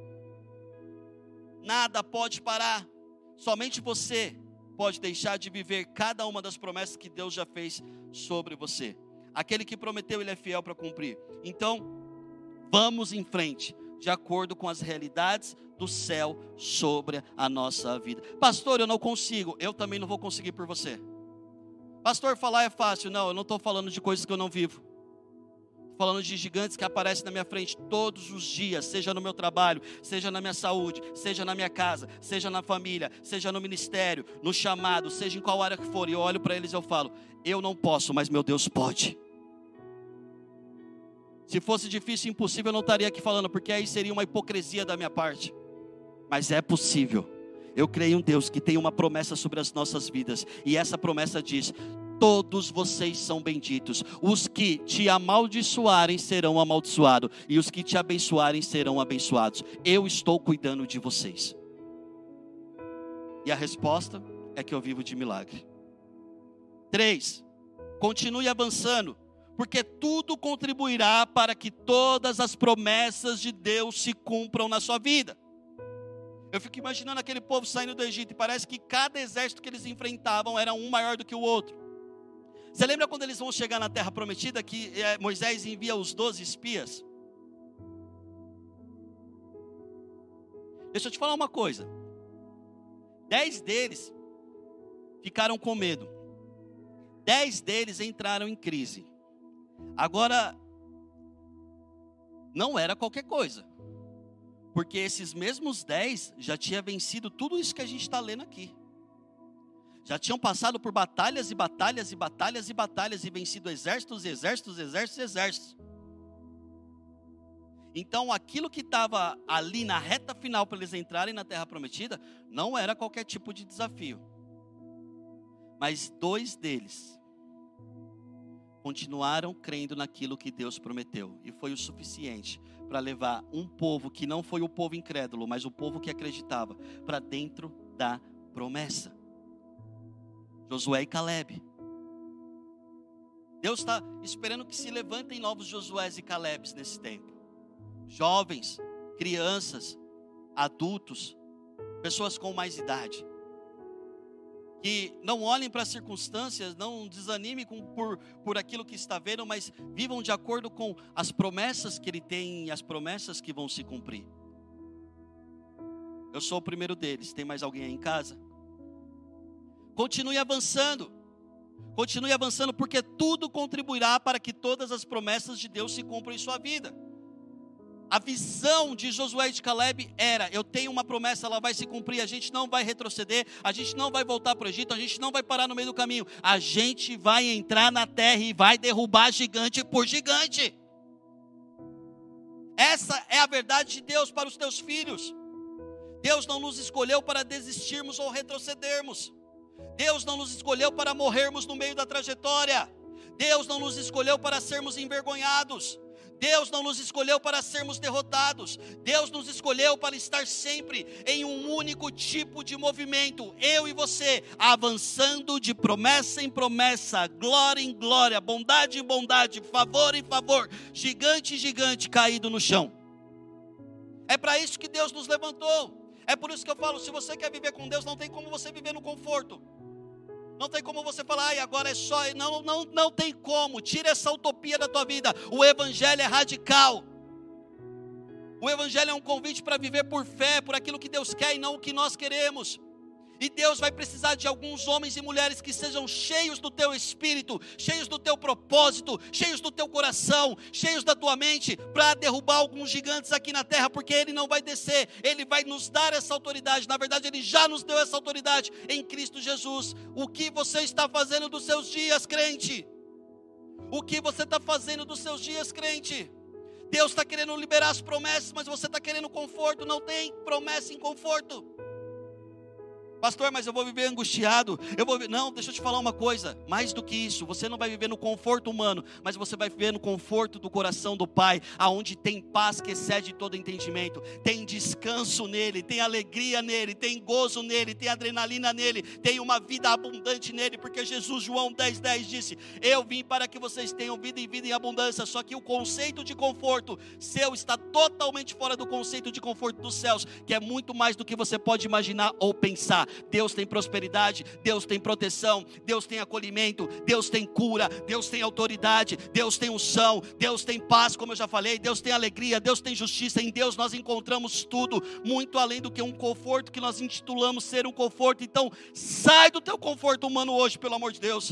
Nada pode parar, somente você pode deixar de viver cada uma das promessas que Deus já fez sobre você. Aquele que prometeu, Ele é fiel para cumprir. Então, vamos em frente, de acordo com as realidades do céu sobre a nossa vida. Pastor, eu não consigo. Eu também não vou conseguir por você. Pastor, falar é fácil. Não, eu não estou falando de coisas que eu não vivo. Falando de gigantes que aparecem na minha frente todos os dias, seja no meu trabalho, seja na minha saúde, seja na minha casa, seja na família, seja no ministério, no chamado, seja em qual área que for. E eu olho para eles e eu falo: eu não posso, mas meu Deus pode. Se fosse difícil e impossível, eu não estaria aqui falando, porque aí seria uma hipocrisia da minha parte. Mas é possível. Eu creio em um Deus que tem uma promessa sobre as nossas vidas, e essa promessa diz: todos vocês são benditos. Os que te amaldiçoarem serão amaldiçoados, e os que te abençoarem serão abençoados. Eu estou cuidando de vocês. E a resposta é que eu vivo de milagre. Três, continue avançando, porque tudo contribuirá para que todas as promessas de Deus se cumpram na sua vida. Eu fico imaginando aquele povo saindo do Egito, e parece que cada exército que eles enfrentavam era um maior do que o outro. Você lembra quando eles vão chegar na terra prometida, que é, Moisés envia os doze espias? Deixa eu te falar uma coisa. Dez deles ficaram com medo. Dez deles entraram em crise. Agora, não era qualquer coisa. Porque esses mesmos dez já tinham vencido tudo isso que a gente está lendo aqui. Já tinham passado por batalhas e batalhas e batalhas e batalhas e vencido exércitos, exércitos, exércitos, exércitos. Então aquilo que estava ali na reta final para eles entrarem na Terra Prometida, não era qualquer tipo de desafio. Mas dois deles continuaram crendo naquilo que Deus prometeu. E foi o suficiente para levar um povo que não foi o povo incrédulo, mas o povo que acreditava, para dentro da promessa. Josué e Calebe. Deus está esperando que se levantem novos Josués e Calebes nesse tempo. Jovens, crianças, adultos, pessoas com mais idade. Que não olhem para as circunstâncias, não desanimem com, por, por aquilo que está vendo, mas vivam de acordo com as promessas que Ele tem e as promessas que vão se cumprir. Eu sou o primeiro deles. Tem mais alguém aí em casa? Continue avançando. Continue avançando, porque tudo contribuirá para que todas as promessas de Deus se cumpram em sua vida. A visão de Josué e de Calebe era: eu tenho uma promessa, ela vai se cumprir, a gente não vai retroceder, a gente não vai voltar para o Egito, a gente não vai parar no meio do caminho, a gente vai entrar na terra e vai derrubar gigante por gigante. Essa é a verdade de Deus para os teus filhos. Deus não nos escolheu para desistirmos ou retrocedermos. Deus não nos escolheu para morrermos no meio da trajetória. Deus não nos escolheu para sermos envergonhados. Deus não nos escolheu para sermos derrotados. Deus nos escolheu para estar sempre em um único tipo de movimento, eu e você, avançando de promessa em promessa, glória em glória, bondade em bondade, favor em favor, gigante em gigante caído no chão. É para isso que Deus nos levantou. É por isso que eu falo, se você quer viver com Deus, não tem como você viver no conforto. Não tem como você falar, ai, agora é só, não, não, não tem como, tira essa utopia da tua vida. O Evangelho é radical. O Evangelho é um convite para viver por fé, por aquilo que Deus quer e não o que nós queremos. E Deus vai precisar de alguns homens e mulheres que sejam cheios do teu espírito, cheios do teu propósito, cheios do teu coração, cheios da tua mente, para derrubar alguns gigantes aqui na terra, porque Ele não vai descer, Ele vai nos dar essa autoridade. Na verdade, Ele já nos deu essa autoridade em Cristo Jesus. O que você está fazendo dos seus dias, crente? O que você está fazendo dos seus dias, crente? Deus está querendo liberar as promessas, mas você está querendo conforto. Não tem promessa em conforto. Pastor, mas eu vou viver angustiado, eu vou viver... Não, deixa eu te falar uma coisa, mais do que isso, você não vai viver no conforto humano, mas você vai viver no conforto do coração do Pai, aonde tem paz que excede todo entendimento, tem descanso nele, tem alegria nele, tem gozo nele, tem adrenalina nele, tem uma vida abundante nele, porque Jesus, João dez, dez disse, eu vim para que vocês tenham vida e vida em abundância. Só que o conceito de conforto seu está totalmente fora do conceito de conforto dos céus, que é muito mais do que você pode imaginar ou pensar. Deus tem prosperidade, Deus tem proteção, Deus tem acolhimento, Deus tem cura, Deus tem autoridade, Deus tem unção, Deus tem paz, como eu já falei, Deus tem alegria, Deus tem justiça. Em Deus nós encontramos tudo, muito além do que um conforto que nós intitulamos ser um conforto. Então sai do teu conforto humano hoje, pelo amor de Deus.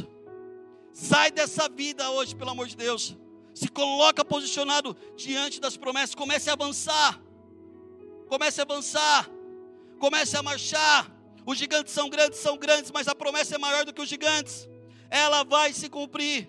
Sai dessa vida hoje, pelo amor de Deus. Se coloca posicionado diante das promessas, comece a avançar, comece a avançar, comece a marchar. Os gigantes são grandes, são grandes, mas a promessa é maior do que os gigantes. Ela vai se cumprir.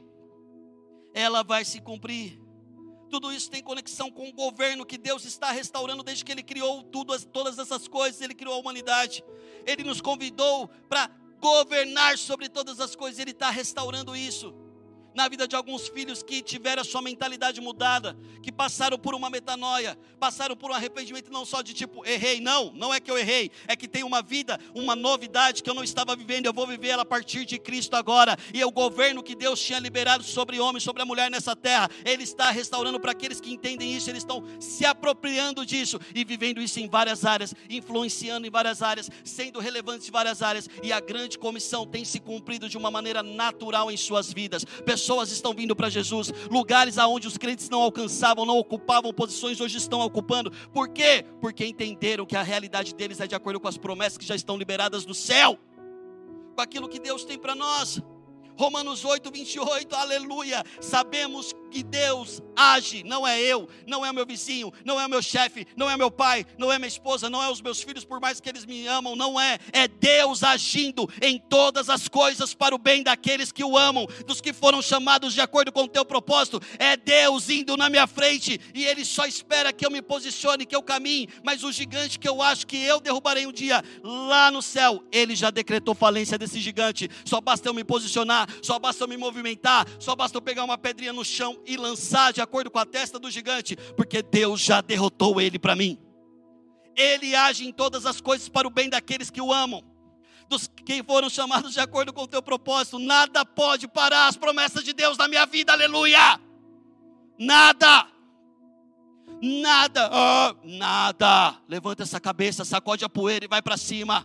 Ela vai se cumprir. Tudo isso tem conexão com o governo que Deus está restaurando desde que Ele criou tudo, todas essas coisas. Ele criou a humanidade. Ele nos convidou para governar sobre todas as coisas. Ele está restaurando isso na vida de alguns filhos que tiveram a sua mentalidade mudada, que passaram por uma metanoia, passaram por um arrependimento, não só de tipo, errei, não, não é que eu errei, é que tem uma vida, uma novidade que eu não estava vivendo, eu vou viver ela a partir de Cristo agora, e o governo que Deus tinha liberado sobre o homem, sobre a mulher nessa terra, Ele está restaurando para aqueles que entendem isso. Eles estão se apropriando disso, e vivendo isso em várias áreas, influenciando em várias áreas, sendo relevantes em várias áreas, e a grande comissão tem se cumprido de uma maneira natural em suas vidas. Pessoas Pessoas estão vindo para Jesus, lugares aonde os crentes não alcançavam, não ocupavam posições, hoje estão ocupando. Por quê? Porque entenderam que a realidade deles é de acordo com as promessas que já estão liberadas do céu, com aquilo que Deus tem para nós. Romanos oito, vinte e oito, aleluia. Sabemos que Deus age, não é eu, não é o meu vizinho, não é o meu chefe, não é meu pai, não é minha esposa, não é os meus filhos, por mais que eles me amam, não é. É Deus agindo em todas as coisas para o bem daqueles que o amam, dos que foram chamados de acordo com o teu propósito. É Deus indo na minha frente e Ele só espera que eu me posicione, que eu caminhe. Mas o gigante que eu acho que eu derrubarei um dia, lá no céu, Ele já decretou falência desse gigante. Só basta eu me posicionar, só basta eu me movimentar, só basta eu pegar uma pedrinha no chão e lançar de acordo com a testa do gigante, porque Deus já derrotou ele para mim. Ele age em todas as coisas para o bem daqueles que o amam, dos que foram chamados de acordo com o teu propósito. Nada pode parar as promessas de Deus na minha vida, aleluia. Nada, nada, oh, nada. Levanta essa cabeça, sacode a poeira e vai para cima.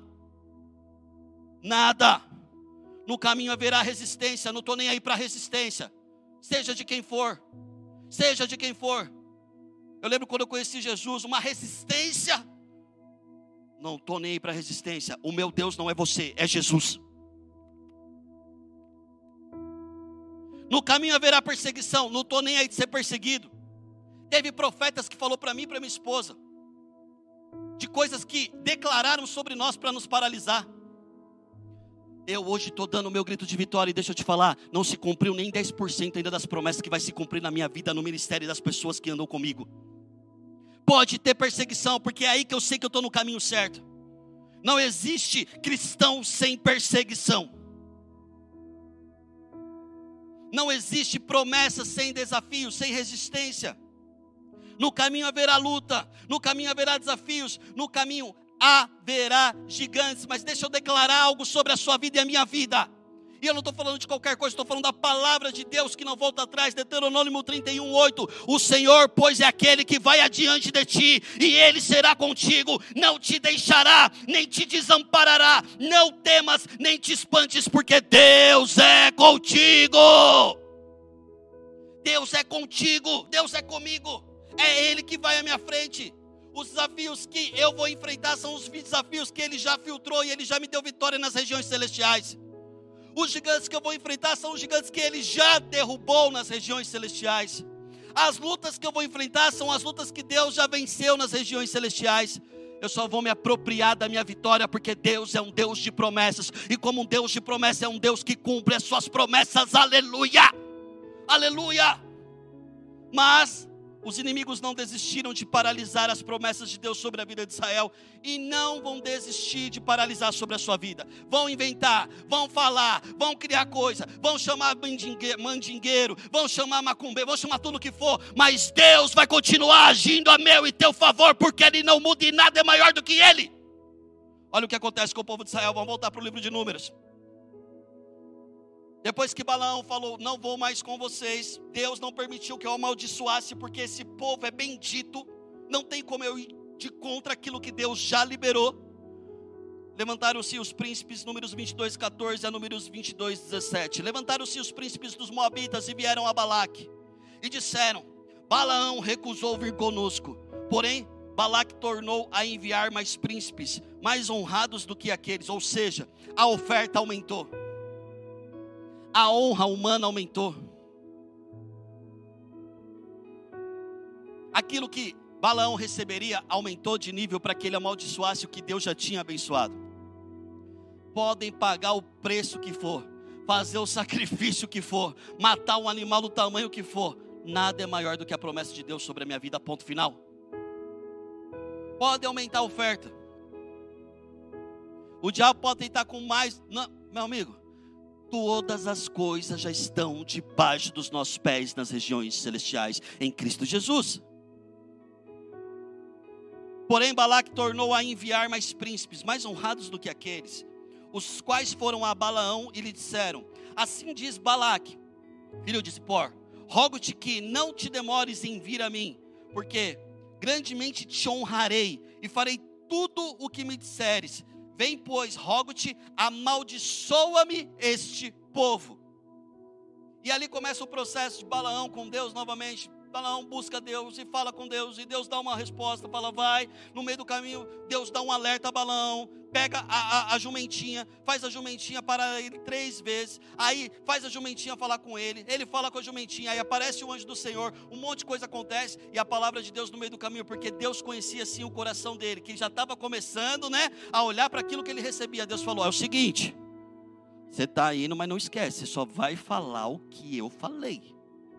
Nada. No caminho haverá resistência, não estou nem aí para resistência. Seja de quem for, seja de quem for. Eu lembro quando eu conheci Jesus, uma resistência. Não estou nem aí para resistência. O meu Deus não é você, é Jesus. No caminho haverá perseguição, não estou nem aí de ser perseguido. Teve profetas que falou para mim e para minha esposa, de coisas que declararam sobre nós para nos paralisar. Eu hoje estou dando o meu grito de vitória e deixa eu te falar, não se cumpriu nem dez por cento ainda das promessas que vai se cumprir na minha vida, no ministério e das pessoas que andam comigo. Pode ter perseguição, porque é aí que eu sei que eu estou no caminho certo. Não existe cristão sem perseguição. Não existe promessa sem desafio, sem resistência. No caminho haverá luta, no caminho haverá desafios, no caminho haverá gigantes. Mas deixa eu declarar algo sobre a sua vida e a minha vida. E eu não estou falando de qualquer coisa, estou falando da palavra de Deus que não volta atrás. Deuteronômio trinta e um, oito. O Senhor, pois, é aquele que vai adiante de ti, e Ele será contigo, não te deixará, nem te desamparará. Não temas, nem te espantes, porque Deus é contigo. Deus é contigo, Deus é comigo. É Ele que vai à minha frente. Os desafios que eu vou enfrentar são os desafios que Ele já filtrou e Ele já me deu vitória nas regiões celestiais. Os gigantes que eu vou enfrentar são os gigantes que Ele já derrubou nas regiões celestiais. As lutas que eu vou enfrentar são as lutas que Deus já venceu nas regiões celestiais. Eu só vou me apropriar da minha vitória, porque Deus é um Deus de promessas. E como um Deus de promessas, é um Deus que cumpre as suas promessas. Aleluia! Aleluia! Mas os inimigos não desistiram de paralisar as promessas de Deus sobre a vida de Israel. E não vão desistir de paralisar sobre a sua vida. Vão inventar, vão falar, vão criar coisa, vão chamar mandingueiro, vão chamar macumbeiro, vão chamar tudo o que for. Mas Deus vai continuar agindo a meu e teu favor, porque Ele não muda e nada é maior do que Ele. Olha o que acontece com o povo de Israel. Vamos voltar para o livro de Números. Depois que Balaão falou, não vou mais com vocês, Deus não permitiu que eu amaldiçoasse, porque esse povo é bendito, não tem como eu ir de contra aquilo que Deus já liberou. Levantaram-se os príncipes, Números vinte e dois, catorze a Números vinte e dois, dezessete. Levantaram-se os príncipes dos Moabitas e vieram a Balaque, e disseram, Balaão recusou vir conosco, porém Balaque tornou a enviar mais príncipes, mais honrados do que aqueles, ou seja, a oferta aumentou. A honra humana aumentou. Aquilo que Balaão receberia aumentou de nível para que ele amaldiçoasse o que Deus já tinha abençoado. Podem pagar o preço que for, fazer o sacrifício que for, matar um animal do tamanho que for, nada é maior do que a promessa de Deus sobre a minha vida, ponto final. Pode aumentar a oferta. O diabo pode tentar com mais, não, meu amigo. Todas as coisas já estão debaixo dos nossos pés nas regiões celestiais em Cristo Jesus. Porém Balaque tornou a enviar mais príncipes, mais honrados do que aqueles, os quais foram a Balaão e lhe disseram, assim diz Balaque, filho de Zippor, rogo-te que não te demores em vir a mim, porque grandemente te honrarei e farei tudo o que me disseres. Vem, pois, rogo-te, amaldiçoa-me este povo. E ali começa o processo de Balaão com Deus novamente. Balaão busca Deus e fala com Deus, e Deus dá uma resposta, fala, vai. No meio do caminho, Deus dá um alerta a Balaão, pega a, a, a jumentinha, faz a jumentinha para ele três vezes, aí faz a jumentinha falar com ele, ele fala com a jumentinha, aí aparece o anjo do Senhor, um monte de coisa acontece, e a palavra de Deus no meio do caminho, porque Deus conhecia sim o coração dele, que já estava começando, né, a olhar para aquilo que ele recebia. Deus falou, é o seguinte, você está indo, mas não esquece, você só vai falar o que eu falei.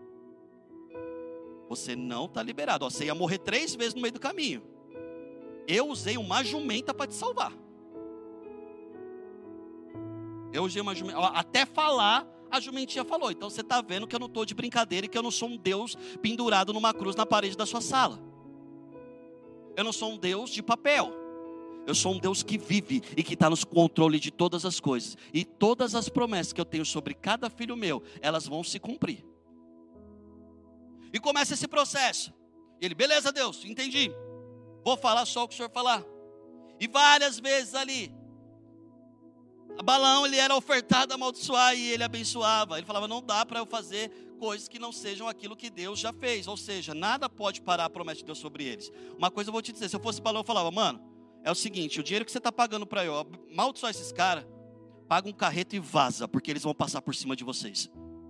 Você não está liberado. Ó, você ia morrer três vezes no meio do caminho. Eu usei uma jumenta para te salvar. Eu usei uma jumenta. Ó, até falar, a jumentinha falou. Então você está vendo que eu não estou de brincadeira e que eu não sou um Deus pendurado numa cruz na parede da sua sala. Eu não sou um Deus de papel. Eu sou um Deus que vive e que está no controle de todas as coisas. E todas as promessas que eu tenho sobre cada filho meu, elas vão se cumprir. E começa esse processo. Ele, beleza, Deus, entendi. Vou falar só o que o Senhor falar. E várias vezes ali, Balaão, ele era ofertado a amaldiçoar e ele abençoava. Ele falava, não dá para eu fazer coisas que não sejam aquilo que Deus já fez. Ou seja, nada pode parar a promessa de Deus sobre eles. Uma coisa eu vou te dizer, se eu fosse Balaão, eu falava, mano, é o seguinte, o dinheiro que você está pagando para eu amaldiçoar esses caras, paga um carreto e vaza, porque eles vão passar por cima de vocês.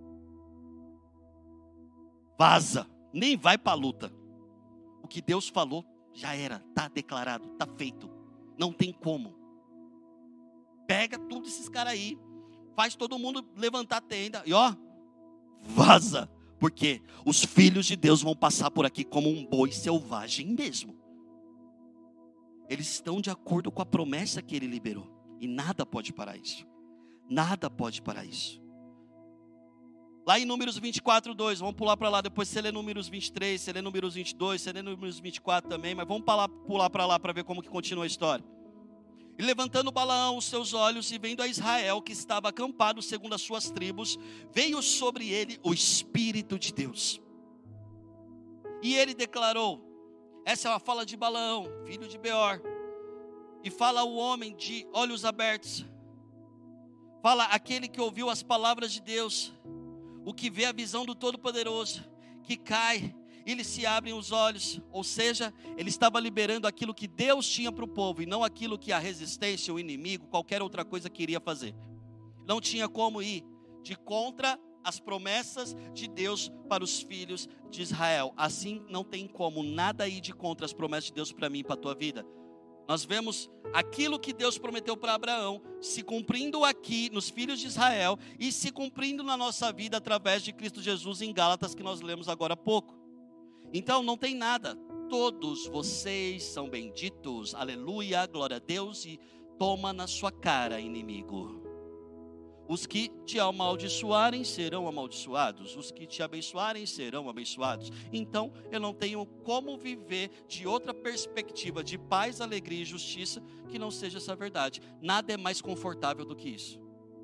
Vaza, nem vai para a luta. O que Deus falou já era, está declarado, está feito. Não tem como. Pega tudo esses caras aí, faz todo mundo levantar a tenda e ó, vaza. Porque os filhos de Deus vão passar por aqui como um boi selvagem mesmo. Eles estão de acordo com a promessa que ele liberou. E nada pode parar isso. Nada pode parar isso. Lá em Números vinte e quatro, dois, vamos pular para lá, depois você lê Números vinte e três, você lê Números vinte e dois, você lê Números vinte e quatro também, mas vamos pular para lá para ver como que continua a história. E levantando Balaão os seus olhos e vendo a Israel que estava acampado segundo as suas tribos, veio sobre ele o Espírito de Deus. E ele declarou, essa é a fala de Balaão, filho de Beor, e fala o homem de olhos abertos, fala aquele que ouviu as palavras de Deus, o que vê a visão do Todo-Poderoso, que cai e lhe se abrem os olhos. Ou seja, ele estava liberando aquilo que Deus tinha para o povo, e não aquilo que a resistência, o inimigo, qualquer outra coisa queria fazer. Não tinha como ir de contra as promessas de Deus para os filhos de Israel. Assim não tem como nada ir de contra as promessas de Deus para mim e para a tua vida. Nós vemos aquilo que Deus prometeu para Abraão se cumprindo aqui nos filhos de Israel e se cumprindo na nossa vida através de Cristo Jesus em Gálatas, que nós lemos agora há pouco. Então não tem nada, todos vocês são benditos, aleluia, glória a Deus, e toma na sua cara, inimigo. Os que te amaldiçoarem serão amaldiçoados, os que te abençoarem serão abençoados. Então eu não tenho como viver de outra perspectiva de paz, alegria e justiça que não seja essa verdade. Nada é mais confortável do que isso.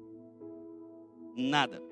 Nada.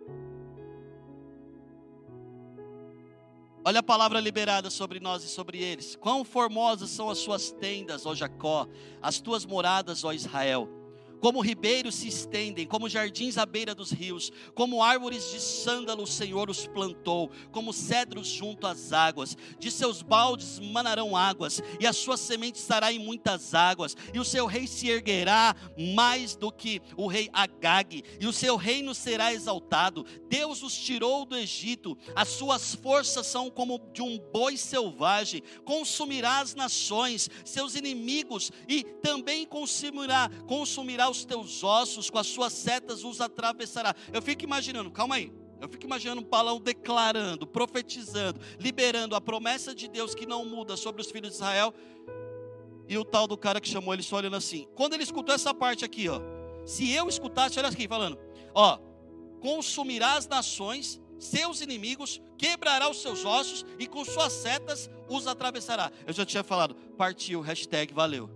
Olha a palavra liberada sobre nós e sobre eles. Quão formosas são as suas tendas, ó Jacó, as tuas moradas, ó Israel. Como ribeiros se estendem, como jardins à beira dos rios, como árvores de sândalo o Senhor os plantou, como cedros junto às águas. De seus baldes manarão águas, e a sua semente estará em muitas águas, e o seu rei se erguerá mais do que o rei Agag, e o seu reino será exaltado. Deus os tirou do Egito, as suas forças são como de um boi selvagem, consumirá as nações, seus inimigos, e também consumirá, consumirá os teus ossos, com as suas setas os atravessará. Eu fico imaginando, calma aí, eu fico imaginando Balaão declarando, profetizando, liberando a promessa de Deus que não muda sobre os filhos de Israel, e o tal do cara que chamou ele só olhando assim. Quando ele escutou essa parte aqui, ó, se eu escutasse, olha aqui, falando, ó, consumirá as nações, seus inimigos, quebrará os seus ossos, e com suas setas os atravessará. Eu já tinha falado, partiu, hashtag valeu.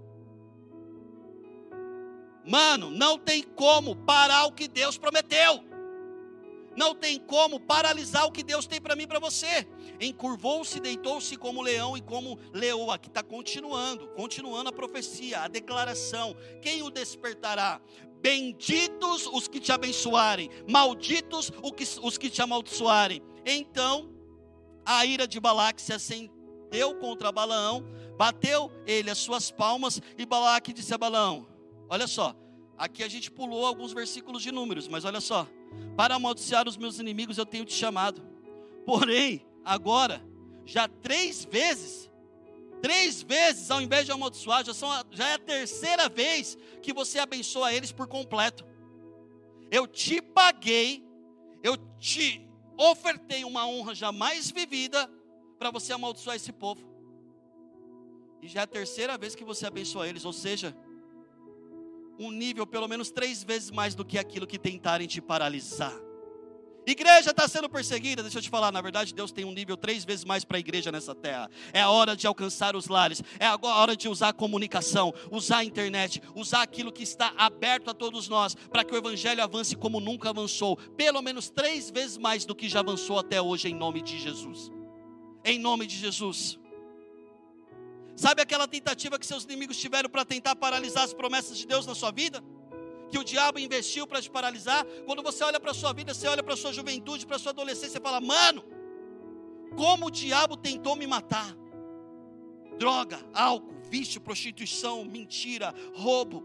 Mano, não tem como parar o que Deus prometeu. Não tem como paralisar o que Deus tem para mim e para você. Encurvou-se, deitou-se como leão e como leoa. Aqui está continuando, continuando a profecia, a declaração. Quem o despertará? Benditos os que te abençoarem, malditos os que te amaldiçoarem. Então a ira de Balaque se acendeu contra Balaão, bateu ele as suas palmas, e Balaque disse a Balaão, olha só, aqui a gente pulou alguns versículos de Números, mas olha só, para amaldiçoar os meus inimigos eu tenho te chamado, porém, agora, já três vezes, três vezes, ao invés de amaldiçoar, já, são, já é a terceira vez que você abençoa eles por completo. Eu te paguei, eu te ofertei uma honra jamais vivida para você amaldiçoar esse povo. E já é a terceira vez que você abençoa eles, ou seja, um nível pelo menos três vezes mais do que aquilo que tentarem te paralisar. Igreja está sendo perseguida, deixa eu te falar, na verdade Deus tem um nível três vezes mais para a igreja nessa terra. É a hora de alcançar os lares, é a hora de usar a comunicação, usar a internet, usar aquilo que está aberto a todos nós, para que o evangelho avance como nunca avançou, pelo menos três vezes mais do que já avançou até hoje, em nome de Jesus. Em nome de Jesus. Sabe aquela tentativa que seus inimigos tiveram para tentar paralisar as promessas de Deus na sua vida? Que o diabo investiu para te paralisar? Quando você olha para a sua vida, você olha para a sua juventude, para a sua adolescência, você fala, mano, como o diabo tentou me matar. Droga, álcool, vício, prostituição, mentira, roubo,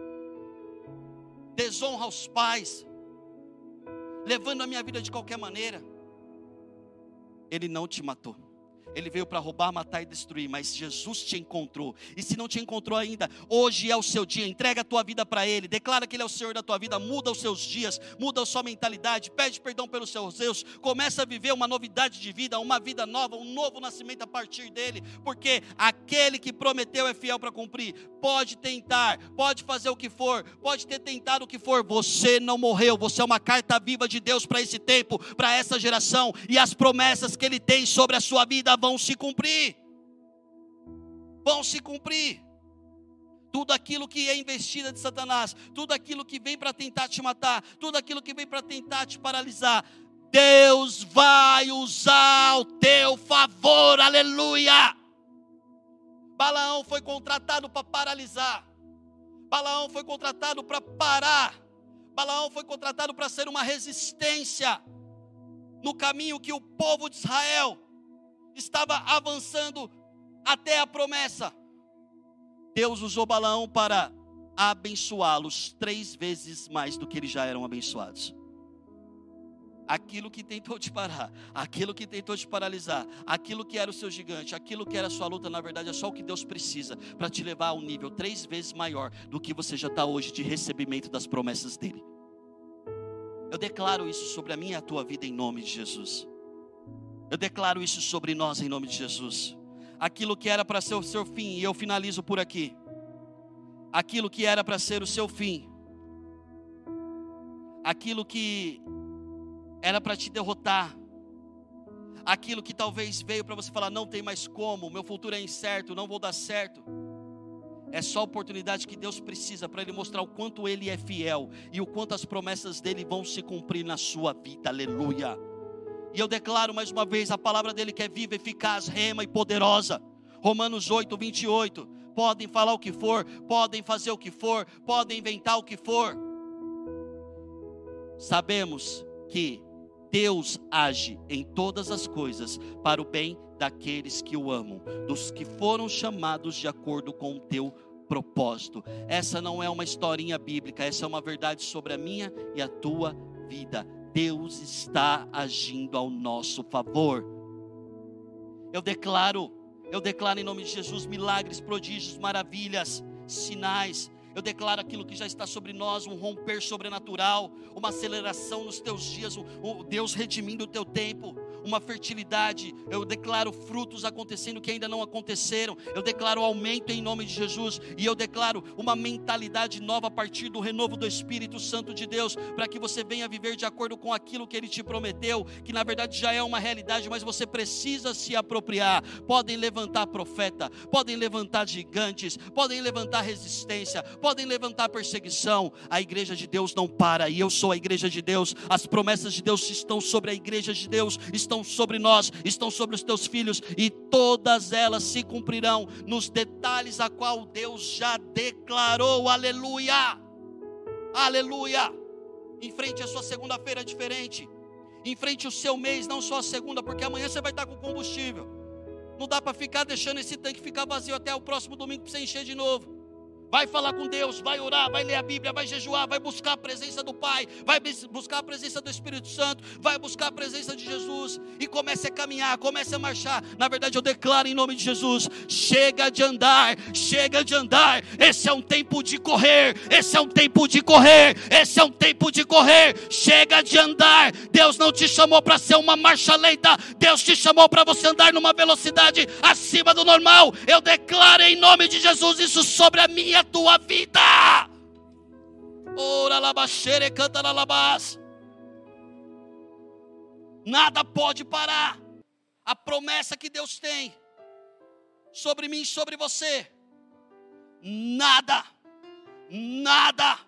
desonra aos pais, levando a minha vida de qualquer maneira. Ele não te matou. Ele veio para roubar, matar e destruir, mas Jesus te encontrou. E se não te encontrou ainda, hoje é o seu dia. Entrega a tua vida para Ele, declara que Ele é o Senhor da tua vida, muda os seus dias, muda a sua mentalidade, pede perdão pelos seus erros, começa a viver uma novidade de vida, uma vida nova, um novo nascimento a partir dEle, porque aquele que prometeu é fiel para cumprir. Pode tentar, pode fazer o que for, pode ter tentado o que for, você não morreu, você é uma carta viva de Deus para esse tempo, para essa geração, e as promessas que Ele tem sobre a sua vida vão vão se cumprir, vão se cumprir, tudo aquilo que é investida de Satanás, tudo aquilo que vem para tentar te matar, tudo aquilo que vem para tentar te paralisar, Deus vai usar ao teu favor, aleluia. Balaão foi contratado para paralisar, Balaão foi contratado para parar, Balaão foi contratado para ser uma resistência, no caminho que o povo de Israel estava avançando até a promessa. Deus usou Balaão para abençoá-los três vezes mais do que eles já eram abençoados. Aquilo que tentou te parar, aquilo que tentou te paralisar, aquilo que era o seu gigante, aquilo que era a sua luta, na verdade é só o que Deus precisa para te levar a um nível três vezes maior do que você já está hoje de recebimento das promessas dele. Eu declaro isso sobre a minha e a tua vida em nome de Jesus. Eu declaro isso sobre nós em nome de Jesus. Aquilo que era para ser o seu fim, e eu finalizo por aqui. Aquilo que era para ser o seu fim, aquilo que era para te derrotar, aquilo que talvez veio para você falar, não tem mais como, meu futuro é incerto, não vou dar certo. É só a oportunidade que Deus precisa para Ele mostrar o quanto Ele é fiel e o quanto as promessas dEle vão se cumprir na sua vida, aleluia. E eu declaro mais uma vez, a palavra dele que é viva, eficaz, rema e poderosa. Romanos oito, vinte e oito. Podem falar o que for, podem fazer o que for, podem inventar o que for. Sabemos que Deus age em todas as coisas para o bem daqueles que o amam, dos que foram chamados de acordo com o teu propósito. Essa não é uma historinha bíblica, essa é uma verdade sobre a minha e a tua vida. Deus está agindo ao nosso favor. Eu declaro, eu declaro em nome de Jesus milagres, prodígios, maravilhas, sinais. Eu declaro aquilo que já está sobre nós, um romper sobrenatural, uma aceleração nos teus dias, um, um Deus redimindo o teu tempo, uma fertilidade. Eu declaro frutos acontecendo que ainda não aconteceram. Eu declaro aumento em nome de Jesus. E eu declaro uma mentalidade nova a partir do renovo do Espírito Santo de Deus, para que você venha viver de acordo com aquilo que Ele te prometeu, que na verdade já é uma realidade, mas você precisa se apropriar. Podem levantar profeta, podem levantar gigantes, podem levantar resistência, podem levantar perseguição. A igreja de Deus não para, e eu sou a igreja de Deus. As promessas de Deus estão sobre a igreja de Deus, estão sobre nós, estão sobre os teus filhos, e todas elas se cumprirão nos detalhes a qual Deus já declarou, aleluia, aleluia. Enfrente a sua segunda-feira diferente, Enfrente o seu mês, não só a segunda, porque amanhã você vai estar com combustível. Não dá para ficar deixando esse tanque ficar vazio até o próximo domingo para você encher de novo. Vai falar com Deus, vai orar, vai ler a Bíblia, vai jejuar, vai buscar a presença do Pai, vai buscar a presença do Espírito Santo, vai buscar a presença de Jesus e comece a caminhar, comece a marchar. Na verdade eu declaro em nome de Jesus, chega de andar, chega de andar, esse é um tempo de correr, esse é um tempo de correr, esse é um tempo de correr, chega de andar. Deus não te chamou para ser uma marcha lenta, Deus te chamou para você andar numa velocidade acima do normal. Eu declaro em nome de Jesus isso sobre a minha a tua vida. Ora labaxere canta na labás. Nada pode parar a promessa que Deus tem sobre mim e sobre você. Nada, nada,